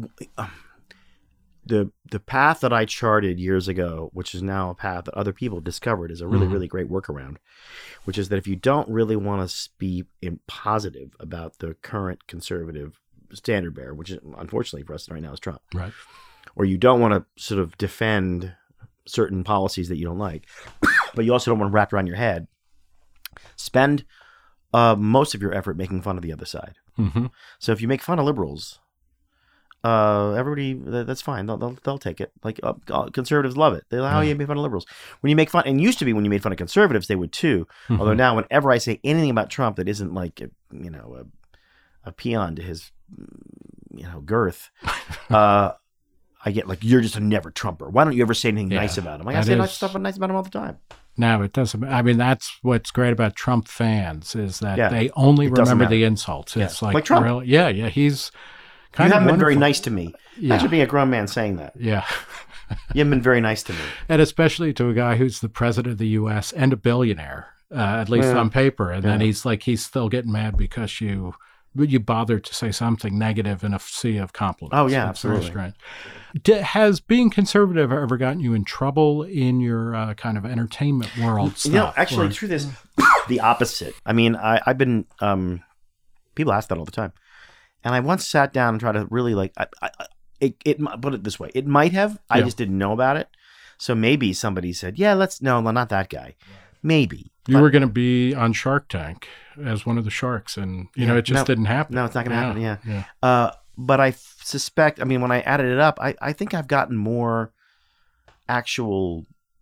the the path that I charted years ago, which is now a path that other people discovered, is a really, Mhm. really great workaround, which is that if you don't really want to be in positive about the current conservative standard bearer, which is unfortunately for us right now is Trump, Right. or you don't want to sort of defend certain policies that you don't like, but you also don't want to wrap around your head, spend uh, most of your effort making fun of the other side. Mm-hmm. So if you make fun of liberals, Uh, everybody, that, that's fine. They'll, they'll they'll take it. Like uh, conservatives love it. They how Yeah. you make fun of liberals. When you make fun, and used to be when you made fun of conservatives, they would too. Mhm. Although now, whenever I say anything about Trump that isn't like a, you know a, a peon to his you know girth, uh, I get like, you're just a never Trumper. Why don't you ever say anything Yeah, nice about him? Like, I that say is- nice stuff nice about him all the time. No, it doesn't. I mean, that's what's great about Trump fans is that Yeah, they only it doesn't remember matter. the insults. It's like, Like Trump. really, yeah, yeah. He's You kind of haven't been very wonderful. nice to me. Yeah. Imagine being a grown man saying that. Yeah. You haven't been very nice to me. And especially to a guy who's the president of the U S and a billionaire, uh, at least Yeah. on paper. And then Yeah. he's like, he's still getting mad because you you bothered to say something negative in a sea of compliments. Oh, yeah, It's very absolutely. strange. D- has being conservative ever gotten you in trouble in your uh, kind of entertainment world stuff? You know, actually, Or- the truth is the opposite. I mean, I, I've been, um, people ask that all the time. And I once sat down and tried to really like, I, I, I- it, it, mi- put it this way. It might have, I Yeah. just didn't know about it. So maybe somebody said, yeah, let's, no, no, not that guy. Maybe. You But- were going to be on Shark Tank as one of the sharks, and you know Yeah, it just no. didn't happen. No, it's not going to happen. Yeah. yeah. Uh, but I f- suspect, I mean, when I added it up, I, I think I've gotten more actual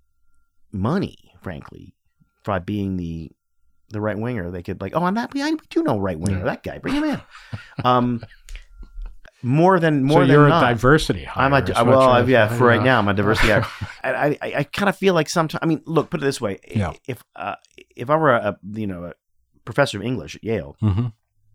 money, frankly, by being the the right winger. They could like, oh, I'm not, I do know right winger. Yeah. That guy, bring him in. Um, more than more so than you're not. a diversity hire. I'm a is what well, you're- I- yeah. For right yeah. now, I'm a diversity hire. And I, I, I kind of feel like sometimes. I mean, look, put it this way: Yeah. if uh, if I were a, a you know a professor of English at Yale, Mhm.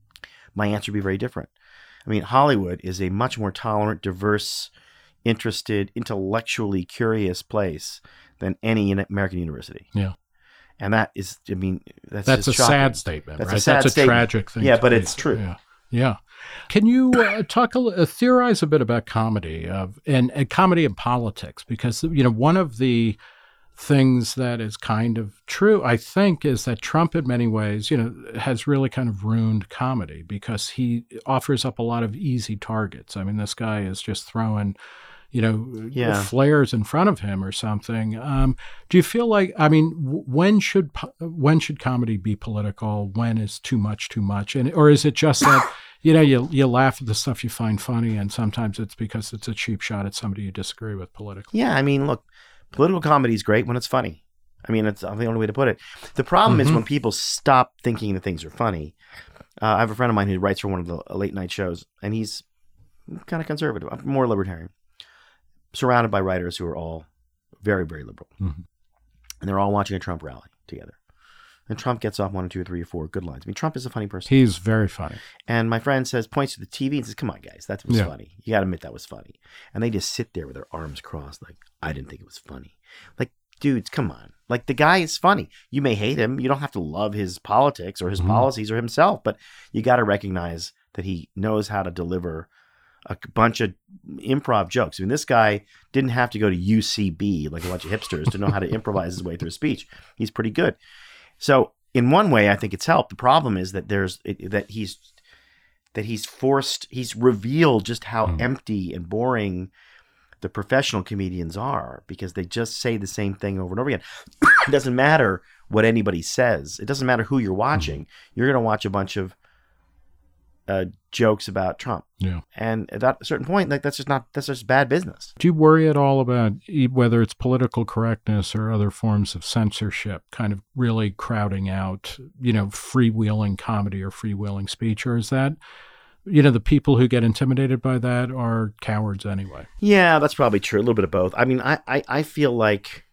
my answer would be very different. I mean, Hollywood is a much more tolerant, diverse, interested, intellectually curious place than any in American university. Yeah. And that is, I mean, that's That's a just shocking. sad statement, That's a right? sad That's a statement. tragic thing. Yeah, to but be- it's true. Yeah. Yeah. Can you uh, talk a li- uh, theorize a bit about comedy of and, and comedy and politics? Because you know one of the things that is kind of true, I think, is that Trump, in many ways, you know, has really kind of ruined comedy because he offers up a lot of easy targets. I mean, this guy is just throwing, you know, Yeah. flares in front of him or something. Um, do you feel like, I mean, w- when should po- when should comedy be political? When is too much too much? And or is it just that, you know, you you laugh at the stuff you find funny, and sometimes it's because it's a cheap shot at somebody you disagree with politically? Yeah, I mean, look, political comedy is great when it's funny. I mean, it's the only way to put it. The problem is Mhm. when people stop thinking that things are funny. Uh, I have a friend of mine who writes for one of the late night shows, and he's kind of conservative, I'm more libertarian, surrounded by writers who are all very, very liberal. Mhm. And they're all watching a Trump rally together. And Trump gets off one or two or three or four good lines. I mean, Trump is a funny person. He's very funny. And my friend says, points to the T V and says, come on, guys, that was Yeah. funny. You got to admit that was funny. And they just sit there with their arms crossed, like, I didn't think it was funny. Like, dudes, come on. Like, the guy is funny. You may hate him. You don't have to love his politics or his Mhm. policies or himself, but you got to recognize that he knows how to deliver a bunch of improv jokes. I mean, this guy didn't have to go to U C B like a bunch of hipsters to know how to improvise his way through a speech. He's pretty good. So, in one way, I think it's helped. The problem is that there's it, that he's that he's forced, he's revealed just how Mm. empty and boring the professional comedians are because they just say the same thing over and over again. It doesn't matter what anybody says. It doesn't matter who you're watching. You're going to watch a bunch of uh, jokes about Trump. Yeah. And at that certain point, like that's just not, that's just bad business. Do you worry at all about e- whether it's political correctness or other forms of censorship kind of really crowding out, you know, freewheeling comedy or freewheeling speech? Or is that, you know, the people who get intimidated by that are cowards anyway? Yeah, that's probably true. A little bit of both. I mean, I, I, I feel like,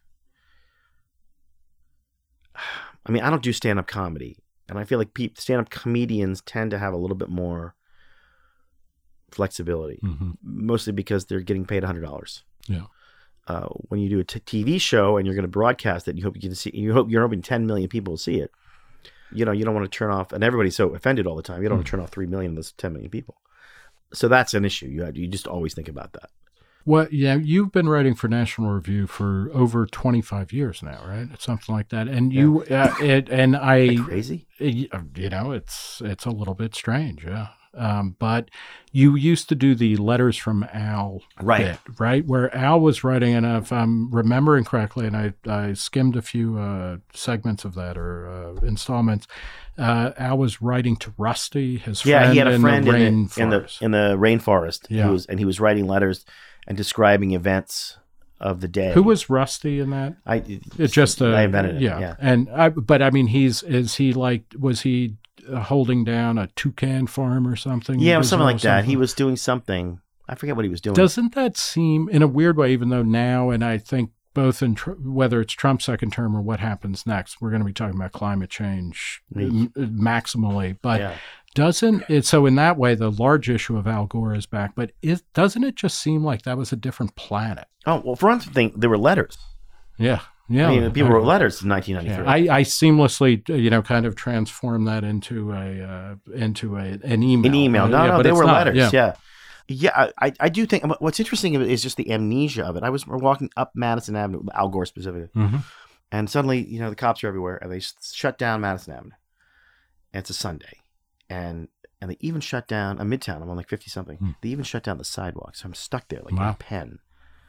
I mean, I don't do stand-up comedy. And I feel like pe- stand-up comedians tend to have a little bit more flexibility, Mm-hmm. mostly because they're getting paid one hundred dollars. Yeah. Uh, when you do a t- TV show and you're going to broadcast it, you hope you can see. You hope you're hoping ten million people will see it. You know, you don't want to turn off, and everybody's so offended all the time. You don't want to turn off three million of those ten million people. So that's an issue. You have, you just always think about that. Well, yeah, you've been writing for National Review for over twenty-five years now, right? Something like that. And you, uh, it, and I, Isn't that crazy? you know, it's it's a little bit strange, yeah. Um, but you used to do the letters from Al Right. bit, right? Where Al was writing, and if I'm remembering correctly, and I, I skimmed a few uh, segments of that or uh, installments, uh, Al was writing to Rusty, his friend, Yeah, he had a friend in the in, the, in the rainforest. in the rainforest. Yeah. Who was, and he was writing letters and describing events of the day. Who was Rusty in that? I? It's just a, I invented it. Yeah, Yeah. and I, but I mean, he's is he like was he uh, holding down a toucan farm or something? Yeah, it was Was something there like that. He something? was doing something. I forget what he was doing. Doesn't that seem, in a weird way, even though now, and I think both in tr- whether it's Trump's second term or what happens next, we're going to be talking about climate change m- maximally, but. Yeah. Doesn't it? So in that way, the large issue of Al Gore is back, but it doesn't it just seem like that was a different planet? Oh well, for one thing, there were letters. Yeah, yeah. I mean, people I- wrote letters in nineteen Yeah, ninety-three. I, I seamlessly, you know, kind of transformed that into a uh, into a an email. An email. Uh, No, yeah, no, but they it's were not. letters. Yeah. Yeah. Yeah, I, I do think what's interesting of it is just the amnesia of it. I was walking up Madison Avenue, Al Gore specifically, Mhm. and suddenly, you know, the cops are everywhere, and they s- shut down Madison Avenue. And it's a Sunday, and and they even shut down a Midtown. I'm on like fifty something. Hmm. They even shut down the sidewalk, so I'm stuck there like in Wow. a pen.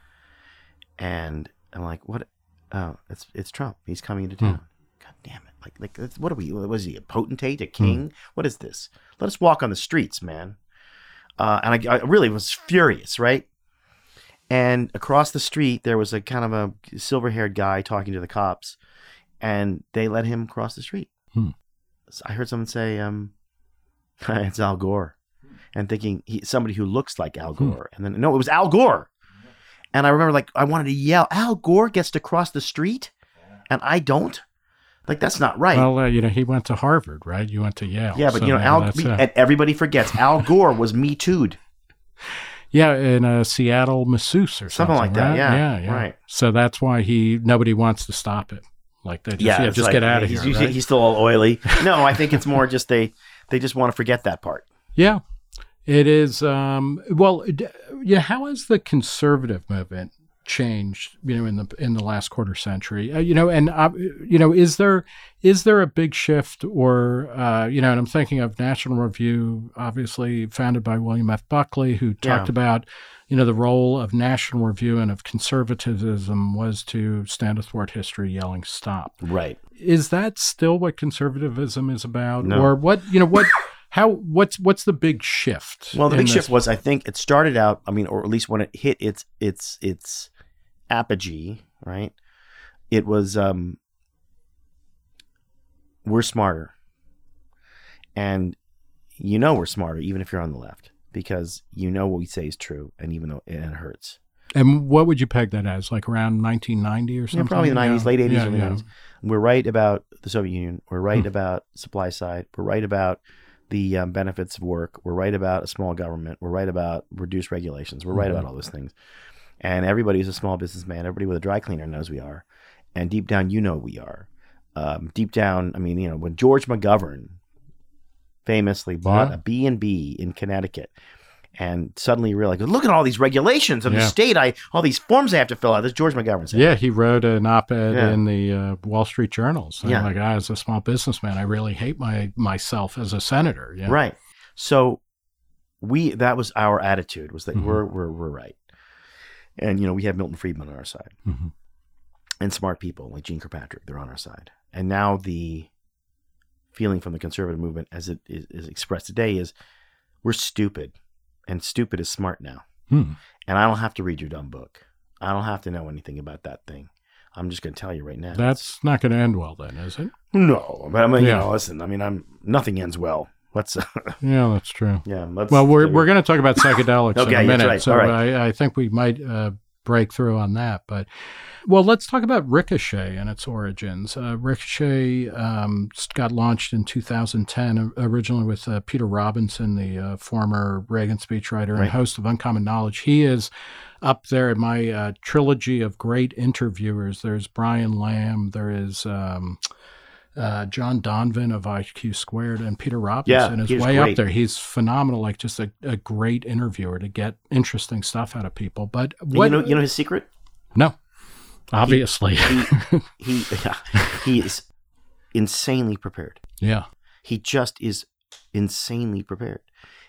And I'm like, what? Oh, it's it's Trump. He's coming into town. God damn it! Like like that's- what are we? Was he a potentate, a king? What is this? Let us walk on the streets, man. Uh, and I, I really was furious, right? And across the street, there was a kind of a silver-haired guy talking to the cops, and they let him cross the street. Hmm. So I heard someone say, um, "It's Al Gore," and thinking he, somebody who looks like Al Gore, and then no, it was Al Gore. And I remember, like, I wanted to yell, "Al Gore gets to cross the street, and I don't." Like, that's not right. Well, uh, you know, he went to Harvard, right? You went to Yale. yeah, but so you know, maybe Al, that's, we- uh, and everybody forgets Al Gore was Me Too'd. yeah, in a Seattle masseuse or something, Something like that, right? yeah, yeah, yeah. right. So that's why he nobody wants to stop it. Like they just, yeah, it's just like, get out of he's, here. He's, right? he's still all oily. No, I think it's more just they they just want to forget that part. Yeah, it is. Um, well, d- yeah. How has the conservative movement changed? You know, in the in the last quarter century. Uh, you know, and uh, you know, is there is there a big shift, or uh, you know, and I'm thinking of National Review, obviously founded by William F. Buckley, who talked Yeah. about you know the role of National Review and of conservatism was to stand athwart history, yelling "Stop." Right. Is that still what conservatism is about, No. or what? You know what? How what's what's the big shift? Well, the in big this? shift was, I think, it started out. I mean, or at least when it hit its its its apogee, right? It was um, we're smarter, and you know we're smarter, even if you're on the left, because you know what we say is true, and even though it hurts. And what would you peg that as? Like around nineteen ninety or something? Yeah, probably the nineties, late eighties, Yeah, early yeah. nineties. We're right about the Soviet Union. We're right Hmm. about supply side. We're right about the um, benefits of work. We're right about a small government. We're right about reduced regulations. We're right Mhm. about all those things. And everybody who's a small businessman, everybody with a dry cleaner knows we are. And deep down, you know we are. Um, deep down, I mean, you know, when George McGovern famously bought Yeah. a B and B in Connecticut, and suddenly realized, look at all these regulations of Yeah. the state. I all these forms I have to fill out. This is George McGovern said. Yeah, he wrote an op-ed Yeah. in the uh, Wall Street Journal saying, Yeah. like, I, as a small businessman, I really hate my myself as a senator. Yeah. Right. So we that was our attitude, was that Mhm. we're we're we're right. And you know, we have Milton Friedman on our side. Mhm. And smart people like Gene Kirkpatrick, they're on our side. And now the feeling from the conservative movement as it is, is expressed today is we're stupid. And stupid is smart now. Hmm. And I don't have to read your dumb book. I don't have to know anything about that thing. I'm just going to tell you right now. That's not going to end well then, is it? no, but I mean, Yeah. you know, listen. I mean, I'm nothing ends well. Let's, Yeah, that's true. yeah. Let's, Well, we're we're going to talk about psychedelics Okay, in a that's minute, right. so All right. I, I think we might uh, break through on that. But well, let's talk about Ricochet and its origins. Uh, Ricochet um, got launched in two thousand ten, originally with uh, Peter Robinson, the uh, former Reagan speechwriter and Right. host of Uncommon Knowledge. He is up there in my uh, trilogy of great interviewers. There's Brian Lamb. There is. Um, Uh, John Donvan of I Q Squared, and Peter Robinson Yeah, is he's way up great. there. He's phenomenal, like just a, a great interviewer to get interesting stuff out of people. But And what? you know, you know his secret. no, obviously, He he yeah, he is insanely prepared. yeah. He just is insanely prepared.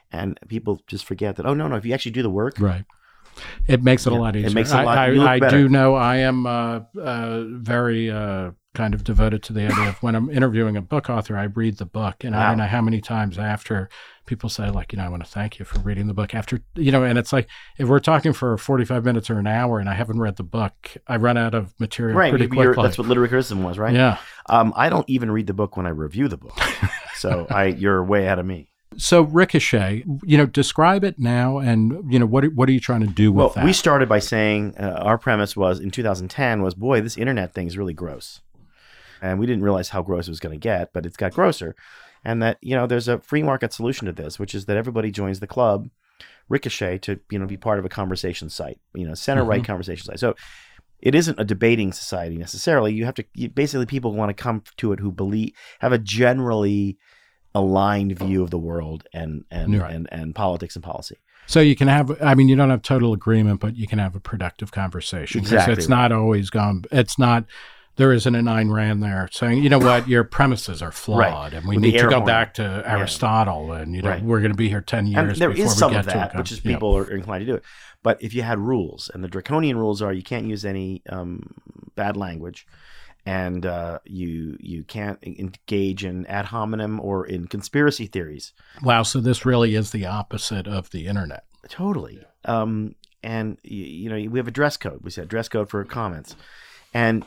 And people just forget that, oh, no, no, if you actually do the work. Right. It makes it Yeah, a lot easier. it makes it a lot- I, you look I, I better. do know I am uh, uh, very uh, kind of devoted to the idea of when I'm interviewing a book author, I read the book. And I Wow. don't know how many times after people say, like, you know, I want to thank you for reading the book after, you know, and it's like, if we're talking for forty-five minutes or an hour and I haven't read the book, I run out of material Right. pretty You're- quickly. That's what literary criticism was, right? Yeah. Um, I don't even read the book when I review the book. So I, you're way ahead of me. So Ricochet, you know, describe it now, and you know, what what are you trying to do with Well, that? we started by saying uh, our premise was in two thousand ten was, boy, this internet thing is really gross. And we didn't realize how gross it was going to get, but it's got grosser. And that, you know, there's a free market solution to this, which is that everybody joins the club, Ricochet, to, you know, be part of a conversation site, you know, center right Mm-hmm. conversation site. So it isn't a debating society necessarily. You have to, you, basically people want to come to it who believe, have a generally aligned view of the world and, and, Right. and, and politics and policy. So you can have, I mean, you don't have total agreement, but you can have a productive conversation. 'Cause Exactly It's not always gone, it's not, there isn't an Ayn Rand there saying, you know what, your premises are flawed Right. and we With the need to air go horn. back to Aristotle and, you know, Right. we're going to be here ten years And there before is we some get of to that, a which is yeah. people are inclined to do it. But if you had rules, and the draconian rules are you can't use any um, bad language, and uh, you you can't engage in ad hominem or in conspiracy theories. Wow, so this really is the opposite of the internet. Totally. Um, and you, you know we have a dress code. We said dress code for comments, and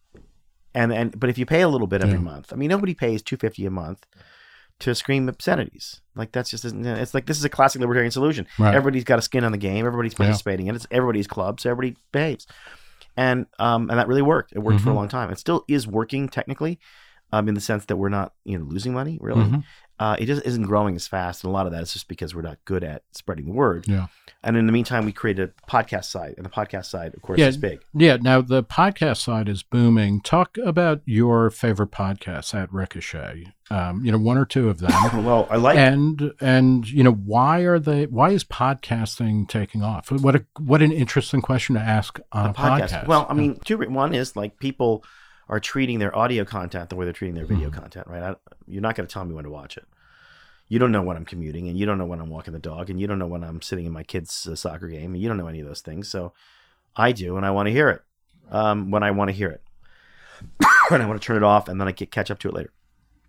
and and but if you pay a little bit every Yeah. month, I mean nobody pays two hundred fifty dollars a month to scream obscenities. Like that's just it's like this is a classic libertarian solution. Right. Everybody's got a skin on the game. Everybody's participating in it. It's everybody's club, so everybody behaves. And um and that really worked. It worked for a Mhm. long time. It still is working technically, um in the sense that we're not you know losing money really. Mhm. Uh, it just isn't growing as fast, and a lot of that is just because we're not good at spreading the word. Yeah. And in the meantime, we created a podcast site, and the podcast site, of course, Yeah. is big. Yeah. Now the podcast side is booming. Talk about your favorite podcasts at Ricochet. Um, you know, one or two of them. Well, I like and and you know why are they why is podcasting taking off? What a what an interesting question to ask on a, podcast. Well, I mean, two. One is like people are treating their audio content the way they're treating their video Mm-hmm. content, right? I, you're not going to tell me when to watch it. You don't know when I'm commuting, and you don't know when I'm walking the dog, and you don't know when I'm sitting in my kid's uh, soccer game, and you don't know any of those things. So I do, and I want to hear it um, when I want to hear it, and I want to turn it off, and then I get catch up to it later.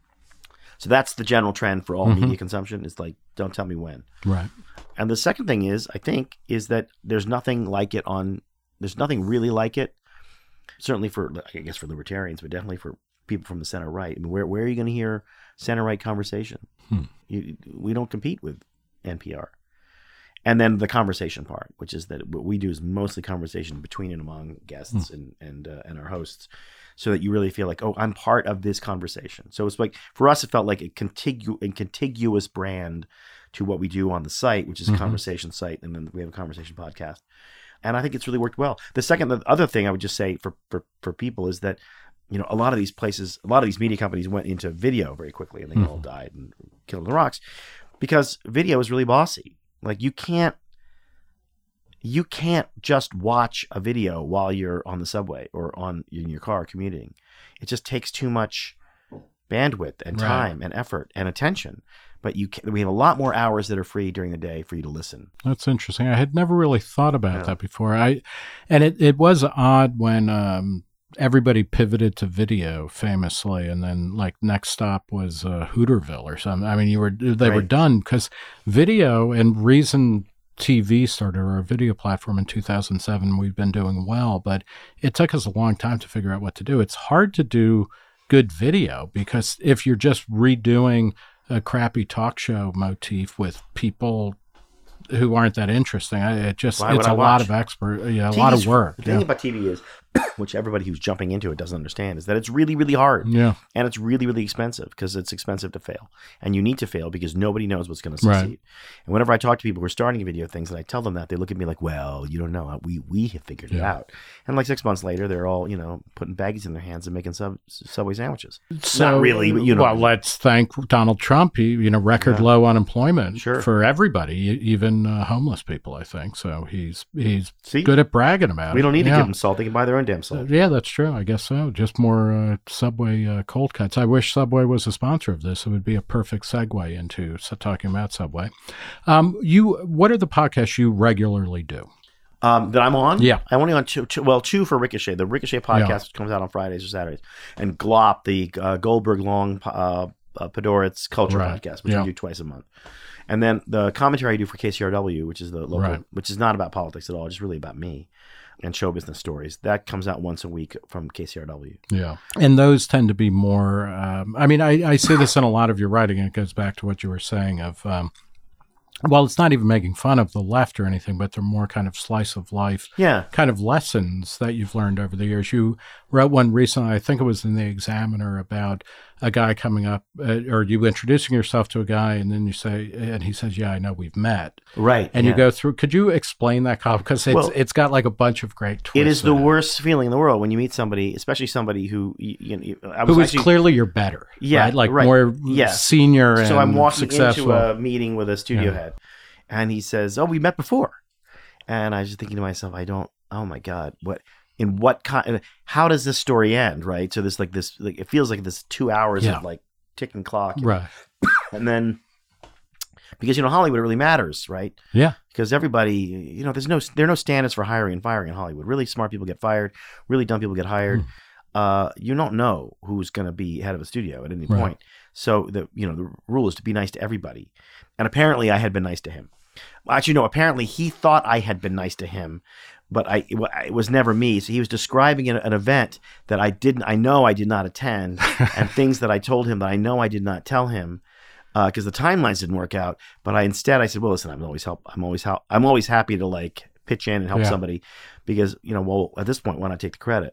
So that's the general trend for all Mhm. media consumption. Is like, don't tell me when. right. And the second thing is, I think, is that there's nothing like it on. There's nothing really like it. Certainly for, I guess, for libertarians, but definitely for people from the center right. I mean, where where are you going to hear center right conversation? Hmm. You, we don't compete with N P R. And then the conversation part, which is that what we do is mostly conversation between and among guests and and uh, and our hosts, so that you really feel like, oh, I'm part of this conversation. So it's like for us, it felt like a contigu a contiguous brand to what we do on the site, which is a Mhm. conversation site, and then we have a conversation podcast. And I think it's really worked well. The second, the other thing I would just say for for for people is that, you know, a lot of these places, a lot of these media companies went into video very quickly, and they all died and killed in the rocks because video is really bossy. Like you can't, you can't just watch a video while you're on the subway or on in your car commuting. It just takes too much bandwidth and Right. time and effort and attention. But you can, we have a lot more hours that are free during the day for you to listen. That's interesting. I had never really thought about Yeah. that before. I and it, it was odd when um, everybody pivoted to video famously, and then like next stop was uh, Hooterville or something. I mean, you were they were Right. done because video and Reason T V started our video platform in two thousand seven. We've been doing well, but it took us a long time to figure out what to do. It's hard to do good video because if you're just redoing a crappy talk show motif with people who aren't that interesting, I, it just Why would it's I a lot watch? of expert, yeah, a T V's lot of work. The thing Yeah. about T V is, which everybody who's jumping into it doesn't understand, is that it's really, really hard. yeah, And it's really, really expensive because it's expensive to fail. And you need to fail because nobody knows what's going to Right. succeed. And whenever I talk to people who are starting video things and I tell them that, they look at me like, well, you don't know. We we have figured it Yeah. out. And like six months later, they're all, you know, putting baggies in their hands and making sub, Subway sandwiches. so Not really, but you know. Well, let's thank Donald Trump. He, you know, record Yeah. low unemployment Sure. for everybody, e- even uh, homeless people. I think so. He's he's See? good at bragging about We it. don't need to Yeah. give them salt. They can buy their own damn salt. Yeah, that's true. I guess so. Just more uh, Subway uh, cold cuts. I wish Subway was a sponsor of this. It would be a perfect segue into so talking about Subway. Um, you, what are the podcasts you regularly do? Um, that I'm on? Yeah. I'm only on two, two, well, two for Ricochet. The Ricochet podcast, Yeah. which comes out on Fridays or Saturdays. And Glop, the uh, Goldberg Long uh, uh, Podoritz Culture Right. podcast, which Yeah. I do twice a month. And then the commentary I do for K C R W, which is the local, Right. which is not about politics at all, just really about me and show business stories. That comes out once a week from K C R W. Yeah. And those tend to be more, um, I mean, I, I see this in a lot of your writing, and it goes back to what you were saying of, um, well, it's not even making fun of the left or anything, but they're more kind of slice of life Yeah. kind of lessons that you've learned over the years. You wrote one recently, I think it was in the Examiner, about a guy coming up, uh, or you introducing yourself to a guy, and then you say, and he says, yeah, I know we've met. Right. And yeah. you go through, could you explain that, Kyle? Because it's, Well, it's got like a bunch of great twists. It is the in worst feeling in the world when you meet somebody, especially somebody who, you, you know, I was Who is actually, clearly you're better. Yeah, Right? Like right. more Yeah. senior and So I'm walking successful. into a meeting with a studio Yeah. head, and he says, "Oh, we met before," and I was just thinking to myself, "I don't. Oh my God, what? In what kind? How does this story end? Right? So this like this like it feels like this two hours Yeah. of like ticking clock, Right. and then because you know Hollywood really matters, right? Yeah. Because everybody, you know, there's no there are no standards for hiring and firing in Hollywood. Really smart people get fired. Really dumb people get hired. Hmm. Uh, you don't know who's going to be head of a studio at any Right. point. So the you know the rule is to be nice to everybody. And apparently, I had been nice to him. Well, actually, no. Apparently, he thought I had been nice to him, but I it, wa- it was never me. So he was describing an, an event that I didn't. I know I did not attend, and things that I told him that I know I did not tell him. Because the timelines didn't work out, but I instead I said, "Well, listen, I'm always help. I'm always help. I'm always happy to like pitch in and help Yeah. somebody, because you know, well, at this point, why not take the credit?"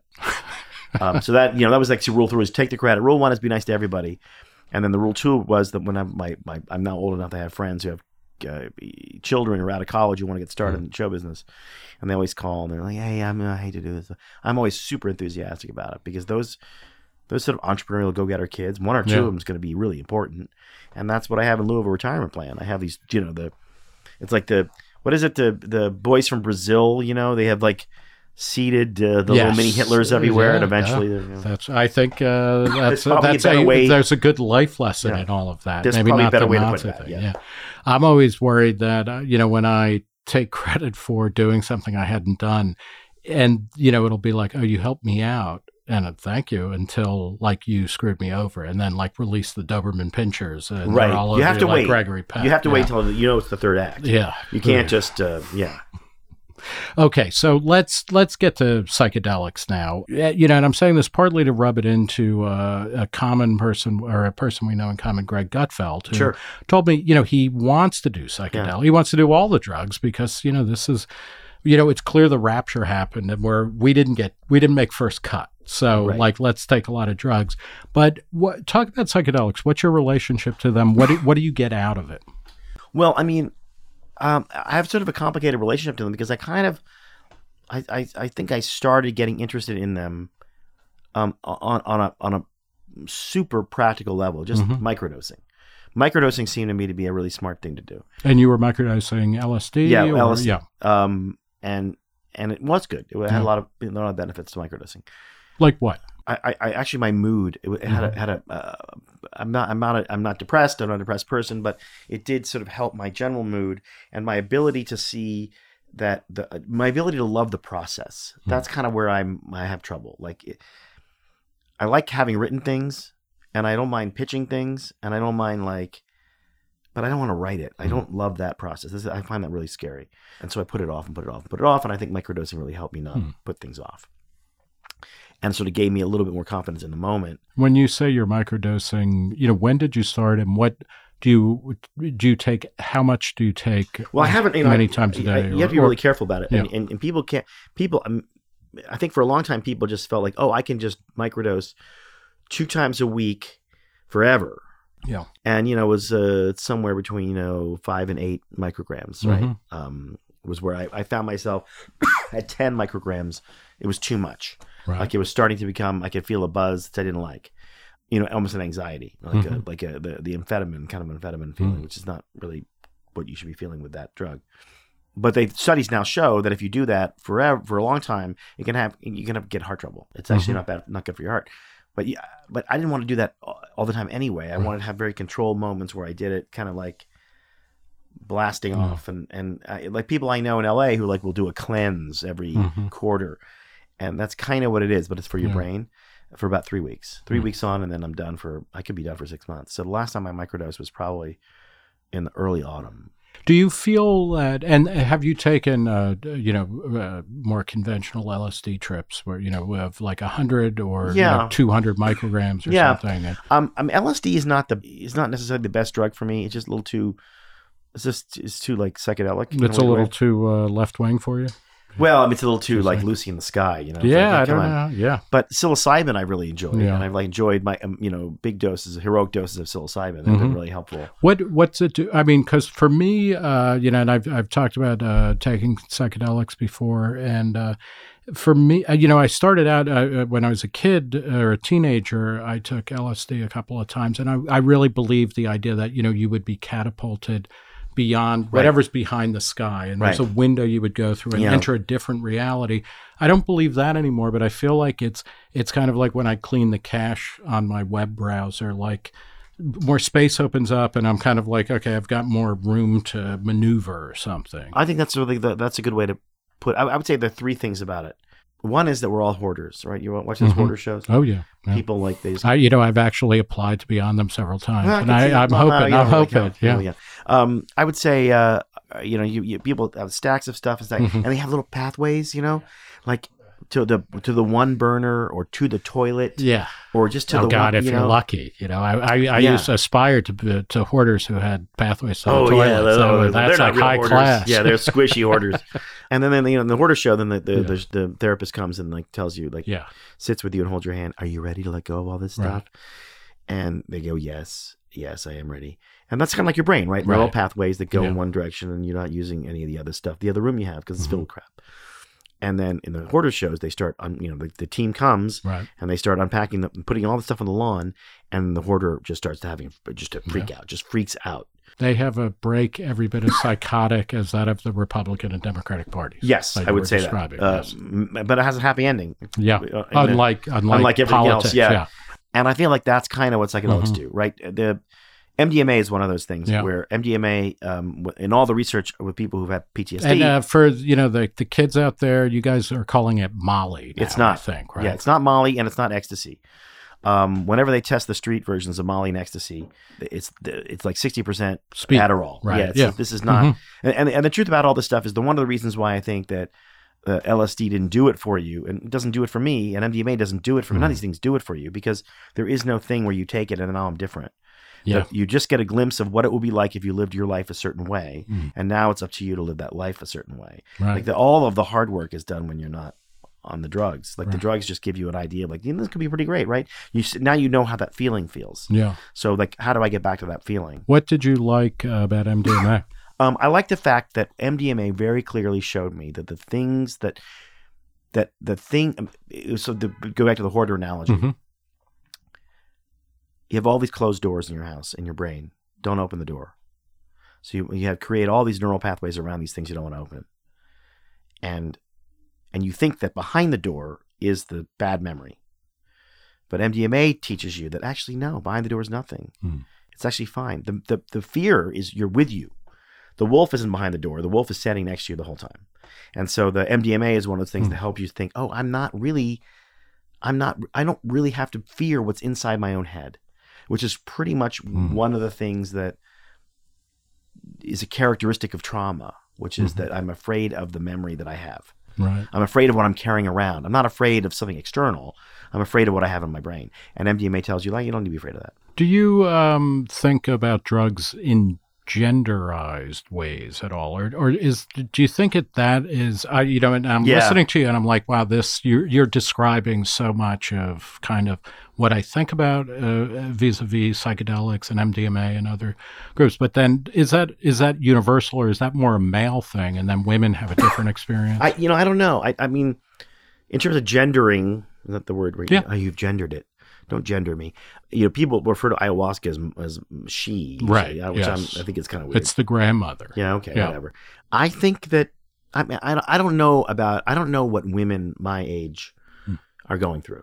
um, so that you know, that was like rule three: is take the credit. Rule one is be nice to everybody, and then the rule two was that when I'm my, my I'm now old enough to have friends who have uh, children who are out of college who want to get started Mm-hmm. in show business, and they always call and they're like, "Hey, I'm I hate to do this." I'm always super enthusiastic about it because those. Those sort of entrepreneurial go-getter kids, one or two Yeah. of them is going to be really important, and that's what I have in lieu of a retirement plan. I have these, you know, the, it's like the, what is it, the the boys from Brazil, you know, they have like seated uh, the little Yes. mini Hitlers everywhere, Yeah, and eventually, yeah. they're, you know, That's. I think uh, that's probably a that's better a, way- there's a good life lesson Yeah. in all of that. There's Maybe probably a not better the way to put Nazi that, thing. yeah. Yeah. I'm always worried that uh, you know when I take credit for doing something I hadn't done, and you know it'll be like, oh, you helped me out. And uh, thank you until like you screwed me over, and then like release the Doberman Pinschers, and Right. they're all You over have to like wait. Gregory Peck. you have to yeah. wait till you know it's the third act. Yeah, You can't Yeah. just, uh, yeah. Okay, so let's let's get to psychedelics now. Uh, You know, and I'm saying this partly to rub it into uh, a common person or a person we know in common, Greg Gutfeld, who Sure. told me, you know, he wants to do psychedelic. He wants to do all the drugs because, you know, this is, you know, it's clear the rapture happened and where we didn't get, we didn't make first cut. So, Right. like, let's take a lot of drugs. But what, talk about psychedelics. What's your relationship to them? What do, what do you get out of it? Well, I mean, um, I have sort of a complicated relationship to them because I kind of, I, I, I think I started getting interested in them um, on on a on a super practical level, just Mhm. microdosing. Microdosing seemed to me to be a really smart thing to do. And you were microdosing L S D? Yeah, or- L S D. Yeah. Um, and and it was good. It had Yeah. a lot of a lot of benefits to microdosing. Like what? I, I, I actually my mood it, it had a had a uh, I'm not I'm not a, I'm not depressed. I'm not a depressed person, but it did sort of help my general mood and my ability to see that the my ability to love the process. That's kind of where I'm I have trouble. Like it, I like having written things, and I don't mind pitching things, and I don't mind like, but I don't want to write it. I don't love that process. This is, I find that really scary, and so I put it off and put it off and put it off. And I think microdosing really helped me not Hmm. put things off, and sort of gave me a little bit more confidence in the moment. When you say you're microdosing, you know, when did you start and what do you do you take? How much do you take? Well, I haven't. You know, many I- times a I- day. you have to be or- really careful about it, and, Yeah. and, and people can't. People, um, I think for a long time, people just felt like, oh, I can just microdose two times a week forever, Yeah. and you know, it was uh, somewhere between you know five and eight micrograms, right? Mhm. Um, was where I, I found myself at ten micrograms. It was too much. Right. Like it was starting to become. I could feel a buzz that I didn't like. You know, almost an anxiety, like a, like a, the the amphetamine kind of amphetamine feeling, Mhm. which is not really what you should be feeling with that drug. but they studies now show that if you do that forever for a long time, it can have you can have, get heart trouble. It's actually mm-hmm. not bad, not good for your heart. But yeah, but I didn't want to do that all the time anyway. I right. wanted to have very controlled moments where I did it, kind of like blasting mm-hmm. off, and and I, like people I know in L A who like will do a cleanse every mm-hmm. quarter, and that's kind of what it is. But it's for your yeah. brain for about three weeks, three mm-hmm. weeks on, and then I'm done for. I could be done for six months. So the last time I microdosed was probably in the early autumn. Do you feel that, and have you taken, uh, you know, uh, more conventional L S D trips where, you know, of like one hundred or yeah. you know, two hundred micrograms or yeah. something? And, um, I mean, L S D is not the is not necessarily the best drug for me. It's just a little too, it's just, it's too like psychedelic. It's a little way. too uh, left wing for you? Well, I mean, it's a little too like Lucy in the Sky, you know. Yeah, like, I don't know. Yeah, but psilocybin I really enjoyed, yeah. and I've like enjoyed my um, you know big doses, heroic doses of psilocybin. They've mm-hmm. been really helpful. What what's it do? I mean, because for me, uh, you know, and I've I've talked about uh, taking psychedelics before, and uh, for me, uh, you know, I started out uh, when I was a kid or a teenager. I took L S D a couple of times, and I I really believed the idea that you know you would be catapulted beyond whatever's right. behind the sky, and there's right. a window you would go through and yeah. enter a different reality. I don't believe that anymore, but I feel like it's it's kind of like when I clean the cache on my web browser, like more space opens up and I'm kind of like, okay, I've got more room to maneuver or something. I think that's really the, that's a good way to put. I, I would say there are three things about it. One is that we're all hoarders, right? You watch those mm-hmm. hoarder shows? Oh, yeah. yeah. People like these. I, you know, I've actually applied to be on them several times. Well, and I, I'm well, hoping, no, I'm hoping. Like, yeah. yeah. Um, I would say, uh, you know, you, you people have stacks of stuff and, stuff, mm-hmm. and they have little pathways, you know, like to the to the one burner or to the toilet. Yeah. Or just to oh, the God, one, if you you're know? lucky. You know, I I, I yeah. used to aspire to to hoarders who had pathways to oh, the toilet. Yeah, so they're, that's they're like high hoarders. class. Yeah, they're squishy hoarders. And then, then you know, in the hoarder show, then the the, yeah. the the therapist comes and like tells you, like, yeah. sits with you and holds your hand. Are you ready to let go of all this stuff? Right. And they go, yes, yes, I am ready. And that's kind of like your brain, right? Neural right. pathways that go yeah. in one direction, and you're not using any of the other stuff, the other room you have, because it's mm-hmm. filled with crap. And then in the hoarder shows, they start, un, you know, the, the team comes right. and they start unpacking, the, putting all the stuff on the lawn, and the hoarder just starts to having just a freak yeah. out, just freaks out. They have a break every bit as psychotic as that of the Republican and Democratic parties. Yes, like I would say that. Uh, yes. But it has a happy ending. Yeah, uh, unlike, the, unlike unlike everything politics, else. Yeah. yeah, and I feel like that's kind of what psychedelics mm-hmm. do, right? The M D M A is one of those things yeah. where M D M A, um, in all the research with people who've had P T S D, and uh, for you know the the kids out there, you guys are calling it Molly. Now, it's not. I think, right? Yeah, it's not Molly, and it's not ecstasy. Um, whenever they test the street versions of Molly and ecstasy, it's it's like sixty percent Adderall. Right. Yeah, it's, yeah. This is not. Mm-hmm. And, and and the truth about all this stuff is the one of the reasons why I think that uh, L S D didn't do it for you, and it doesn't do it for me, and M D M A doesn't do it for me. Mm-hmm. None of these things do it for you, because there is no thing where you take it and now I'm different. Yeah. You just get a glimpse of what it would be like if you lived your life a certain way, mm. and now it's up to you to live that life a certain way. Right. Like the, all of the hard work is done when you're not on the drugs. Like right. the drugs just give you an idea of like, you know, this could be pretty great, right? You now you know how that feeling feels. Yeah. So like, how do I get back to that feeling? What did you like uh, about M D M A? um, I like the fact that M D M A very clearly showed me that the things that that the thing. So to go back to the hoarder analogy. Mm-hmm. You have all these closed doors in your house, in your brain. Don't open the door. So you, you have create all these neural pathways around these things you don't want to open. And and you think that behind the door is the bad memory. But M D M A teaches you that actually, no, behind the door is nothing. Hmm. It's actually fine. The, the the fear is you're with you. The wolf isn't behind the door. The wolf is standing next to you the whole time. And so the M D M A is one of those things hmm. that help you think, oh, I'm not really, I'm not, I don't really have to fear what's inside my own head. Which is pretty much mm. one of the things that is a characteristic of trauma, which is mm-hmm. that I'm afraid of the memory that I have. Right. I'm afraid of what I'm carrying around. I'm not afraid of something external. I'm afraid of what I have in my brain. And M D M A tells you, like, you don't need to be afraid of that. Do you um, think about drugs in genderized ways at all, or or is do you think it that is I you know and I'm yeah. listening to you and I'm like, wow, this you're you're describing so much of kind of what I think about uh, vis-a-vis psychedelics and M D M A and other groups, but then is that is that universal, or is that more a male thing and then women have a different experience? I you know I don't know. I I mean, in terms of gendering, is that the word? Where yeah. You, oh, you've gendered it. don't gender me. You know, people refer to ayahuasca as, as she, right? usually, which yes. I'm, I think it's kind of weird. It's the grandmother. Yeah. Okay. Yeah. Whatever. I think that I mean, I I don't know about I don't know what women my age hmm. are going through.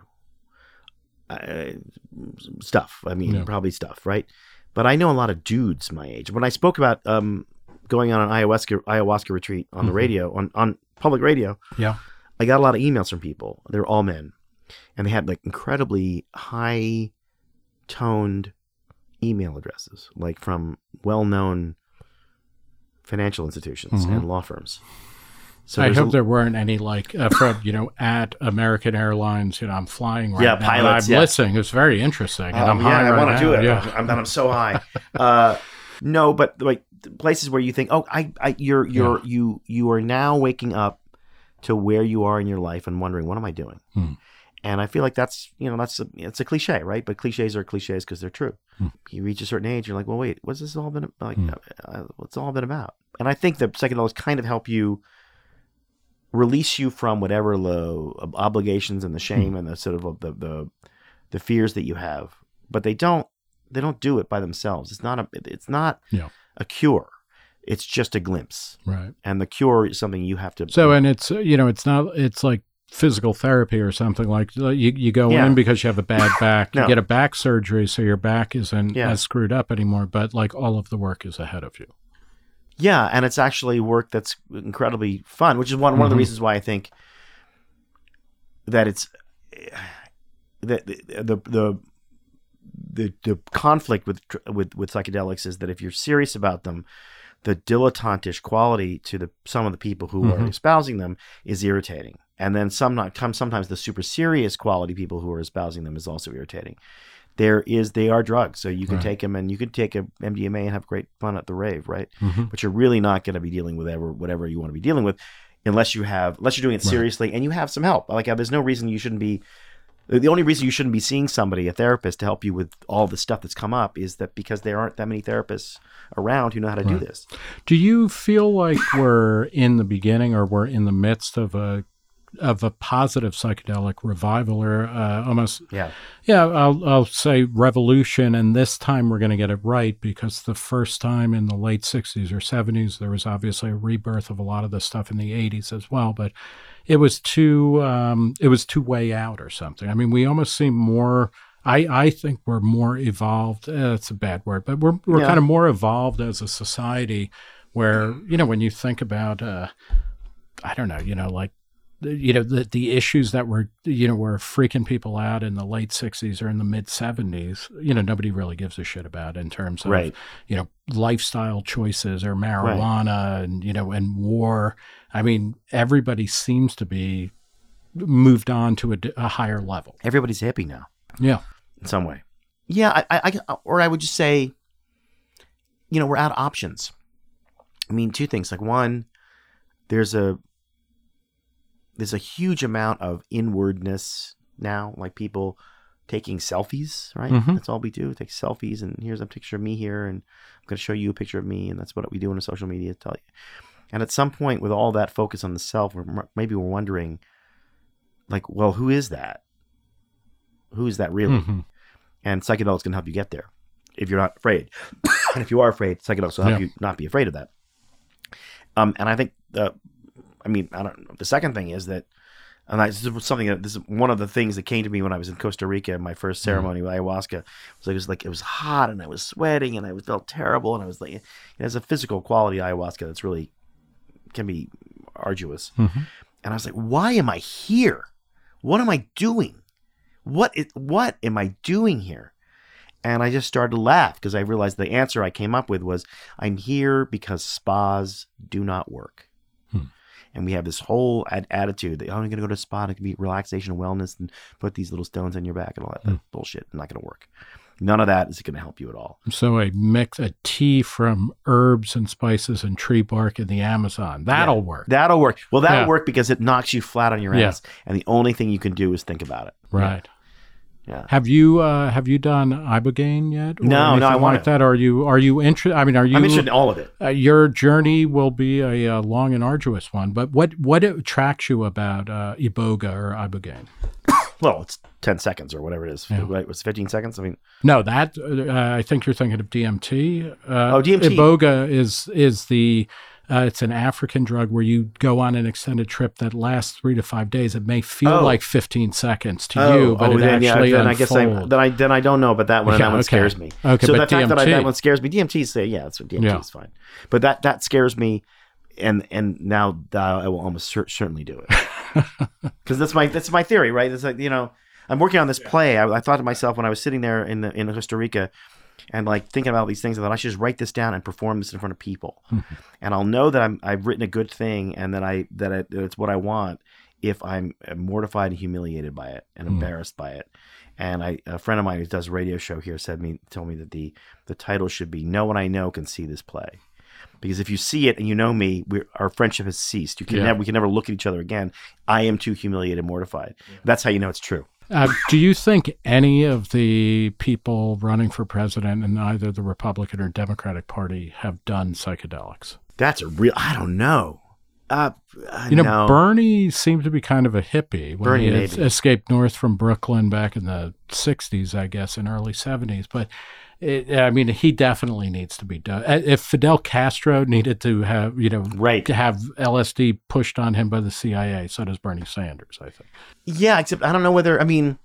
Uh, stuff. I mean, yeah. probably stuff, right? But I know a lot of dudes my age. When I spoke about um, going on an ayahuasca ayahuasca retreat on mm-hmm. the radio on on public radio, yeah, I got a lot of emails from people. They're all men. And they had like incredibly high toned email addresses, like from well-known financial institutions mm-hmm. and law firms. So I hope a, there weren't any like uh, from, you know, at American Airlines, you know, I'm flying right yeah, now. Pilots, I'm yeah. listening. It's very interesting. And um, I'm high yeah, right I want to do it. Yeah. I'm, I'm so high. uh, no, but like places where you think, oh, I, I you're, you're, yeah. you, you are now waking up to where you are in your life and wondering, what am I doing? Hmm. And I feel like that's, you know, that's a, it's a cliche, right? But cliches are cliches because they're true. Hmm. You reach a certain age, you're like, well, wait, what's this all been like? Hmm. Uh, what's it all been about? And I think that psychedelics kind of help you release you from whatever the obligations and the shame hmm. and the sort of the, the the fears that you have. But they don't they don't do it by themselves. It's not a it's not yeah. a cure. It's just a glimpse, right? And the cure is something you have to. So, and it's you know, it's not it's like physical therapy or something like you you go yeah. in because you have a bad back. no. You get a back surgery, so your back isn't yeah. as screwed up anymore. But like all of the work is ahead of you. Yeah, and it's actually work that's incredibly fun, which is one, one mm-hmm. of the reasons why I think that it's that the the the the, the conflict with, with with psychedelics is that if you're serious about them, the dilettantish quality to the some of the people who mm-hmm. are espousing them is irritating, and then some not come sometimes the super serious quality people who are espousing them is also irritating. There is, they are drugs, so you can right. take them, and you can take a M D M A and have great fun at the rave, right? Mm-hmm. But you're really not going to be dealing with whatever, whatever you want to be dealing with, unless you have, unless you're doing it seriously right. and you have some help. Like, there's no reason you shouldn't be. The only reason you shouldn't be seeing somebody, a therapist, to help you with all the stuff that's come up is that because there aren't that many therapists around who know how to right. do this. Do you feel like we're in the beginning, or we're in the midst of a of a positive psychedelic revival, or uh, almost, yeah, yeah, I'll, I'll say revolution, and this time we're going to get it right, because the first time in the late sixties or seventies, there was obviously a rebirth of a lot of the stuff in the eighties as well, but it was too, um, it was too way out or something. I mean, we almost seem more, I, I think we're more evolved, uh, that's a bad word, but we're, we're yeah. kind of more evolved as a society where, you know, when you think about, uh, I don't know, you know, like, you know, the the issues that were, you know, were freaking people out in the late sixties or in the mid seventies, you know, nobody really gives a shit about in terms of, right. you know, lifestyle choices or marijuana right. and, you know, and war. I mean, everybody seems to be moved on to a, a higher level. Everybody's happy now. Yeah. In some way. Yeah. I, I, I, or I would just say, you know, we're out of options. I mean, two things. Like, one, there's a, There's a huge amount of inwardness now, like people taking selfies, right? Mm-hmm. That's all we do, take selfies, and here's a picture of me here, and I'm going to show you a picture of me, and that's what we do on social media, tell you. And at some point, with all that focus on the self, we're, maybe we're wondering, like, well, who is that? Who is that really? Mm-hmm. And psychedelics can help you get there if you're not afraid. And if you are afraid, psychedelics will help yeah. you not be afraid of that. Um, and I think the I mean, I don't know. The second thing is that, and I, this is something that this is one of the things that came to me when I was in Costa Rica. My first ceremony mm-hmm. with ayahuasca was like, it was like it was hot, and I was sweating, and I felt terrible, and I was like, it has a physical quality ayahuasca that's really can be arduous. Mm-hmm. And I was like, why am I here? What am I doing? What is, what am I doing here? And I just started to laugh because I realized the answer I came up with was, I'm here because spas do not work. Hmm. And we have this whole ad- attitude that, oh, I'm going to go to a spa and it can be relaxation and wellness and put these little stones on your back and all that, mm. that bullshit. Not going to work. None of that is going to help you at all. So a mix, a tea from herbs and spices and tree bark in the Amazon. That'll yeah, work. That'll work. Well, that'll yeah. work because it knocks you flat on your ass. Yeah. And the only thing you can do is think about it. Right. Yeah. Yeah. Have you uh, have you done ibogaine yet? Or no, no, I want like that. Are you are you interested? I mean, are you? I'm interested in all of it. Uh, your journey will be a, a long and arduous one. But what what attracts you about uh, iboga or ibogaine? Well, it's ten seconds or whatever it is. Yeah. Right? It was fifteen seconds. I mean, No, that uh, I think you're thinking of D M T. Uh, Oh, D M T. Iboga is is the uh, it's an African drug where you go on an extended trip that lasts three to five days. It may feel Oh. like fifteen seconds to oh, you, but oh, it then, actually yeah, then unfolds. I guess I, then I then I don't know about that one. And Yeah, that one okay. scares me. Okay, so but the fact that I, D M T that one scares me. D M T say yeah, that's what D M T Yeah. is fine. But that that scares me, and and now uh, I will almost cer- certainly do it because that's my that's my theory, right? It's like, you know, I'm working on this play. I, I thought to myself when I was sitting there in the, in Costa Rica, and like thinking about these things, I thought I should just write this down and perform this in front of people, Mm-hmm. and I'll know that I'm I've written a good thing and that I that, I, that it's what I want if I'm mortified and humiliated by it and Mm. embarrassed by it. And I a friend of mine who does a radio show here said me told me that the the title should be "No One I Know Can See This Play." Because if you see it and you know me, we're, our friendship has ceased. You can Yeah. never, we can never look at each other again. I am too humiliated and mortified. That's how you know it's true. Uh, do you think any of the people running for president in either the Republican or Democratic Party have done psychedelics? That's a real. I don't know. Uh, uh, You know, no. Bernie seemed to be kind of a hippie when Bernie, he had maybe. escaped north from Brooklyn back in the sixties, I guess, and early seventies. But it, I mean, he definitely needs to be done. Uh, If Fidel Castro needed to have, you know, Right. to have L S D pushed on him by the C I A, so does Bernie Sanders, I think. Yeah, except I don't know whether. I mean,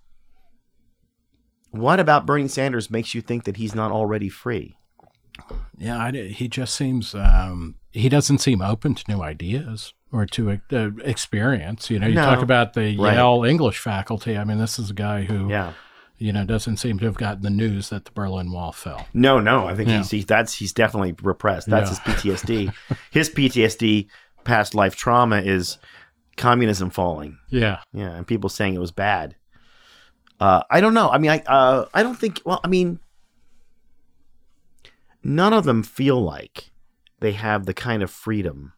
what about Bernie Sanders makes you think that he's not already free? Yeah, I, he just seems um, he doesn't seem open to new ideas or to uh, experience. You know, you No. talk about the Right. Yale English faculty. I mean, this is a guy who, Yeah. you know, doesn't seem to have gotten the news that the Berlin Wall fell. No, no. I think Yeah. he's, he's that's he's definitely repressed. That's Yeah. his P T S D. His P T S D, past life trauma, is communism falling. Yeah, Yeah, and people saying it was bad. Uh, I don't know. I mean, I uh, I don't think. Well, I mean, none of them feel like they have the kind of freedom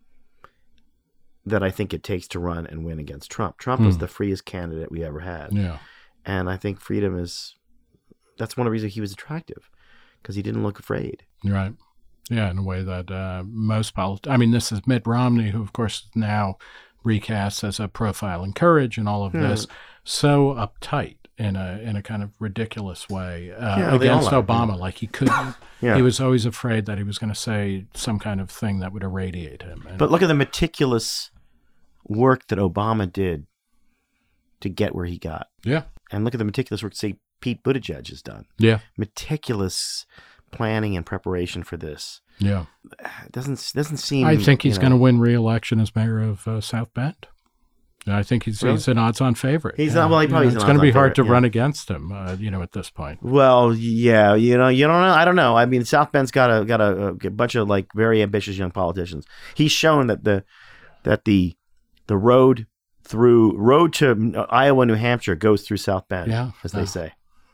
that I think it takes to run and win against Trump. Trump was Hmm. the freest candidate we ever had, yeah, and I think freedom is. That's one of the reasons he was attractive, because he didn't look afraid. you're right. Yeah, in a way that uh, most politicians. I mean, this is Mitt Romney, who, of course, is now recast as a profile in courage and all of Hmm. this, so uptight in a in a kind of ridiculous way uh, Yeah, they all against are, Obama. yeah. Like he couldn't. Yeah. He was always afraid that he was going to say some kind of thing that would irradiate him. And, But look at the meticulous work that Obama did to get where he got, yeah, and look at the meticulous work, say, Pete Buttigieg has done. yeah, Meticulous planning and preparation for this. yeah. It doesn't doesn't seem. I think he's you going to know- win re-election as mayor of uh, South Bend. I think he's Really? he's an odds-on favorite. He's not- well, he You probably know, is an it's going to be odds-on hard to favorite, yeah. run against him. Uh, you know, at this point. Well, yeah, you know, you don't know. I don't know. I mean, South Bend's got a got a, a bunch of like very ambitious young politicians. He's shown that the that the the road through road to Iowa, New Hampshire goes through South Bend, Yeah. as they Oh. say.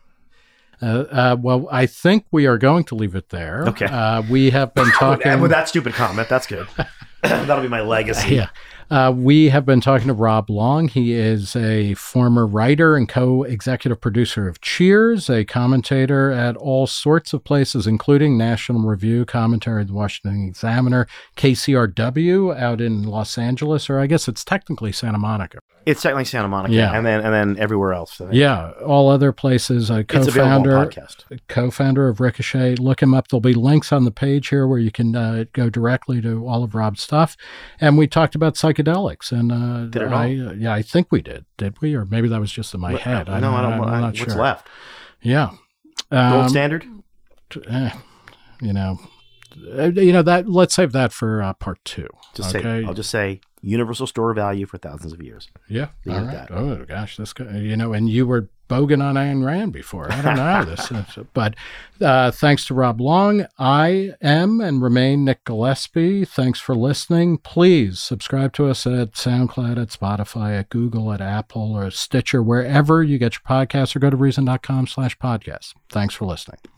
Uh, uh, well, I think we are going to leave it there. Okay. Uh, we have been talking. With that stupid comment, that's good. That'll be my legacy. Yeah. Uh, we have been talking to Rob Long. He is a former writer and co-executive producer of Cheers, a commentator at all sorts of places, including National Review, commentary at the Washington Examiner, K C R W out in Los Angeles, or I guess it's technically Santa Monica. It's technically Santa Monica, Yeah. and then and then everywhere else. I think. Yeah, all other places. A It's available co-founder, on podcast. co-founder of Ricochet. Look him up. There'll be links on the page here where you can uh, go directly to all of Rob's stuff. And we talked about psychedelics. And uh, Did it I, all? uh, yeah, I think we did. Did we? Or maybe that was just in my head. no, I I don't, don't. I'm I, not what's sure. left? Yeah. Gold Um, standard. eh, you know, uh, you know that. Let's save that for uh, part two. Just okay. say. I'll just say universal store value for thousands of years. Yeah. Leave All it at right. that. Oh gosh, this guy, you know, and you were bogan on Ayn Rand before. I don't know this, but uh, thanks to Rob Long, I am and remain Nick Gillespie. Thanks for listening. Please subscribe to us at SoundCloud, at Spotify, at Google, at Apple, or Stitcher, wherever you get your podcasts, or go to reason dot com slash podcasts. Thanks for listening.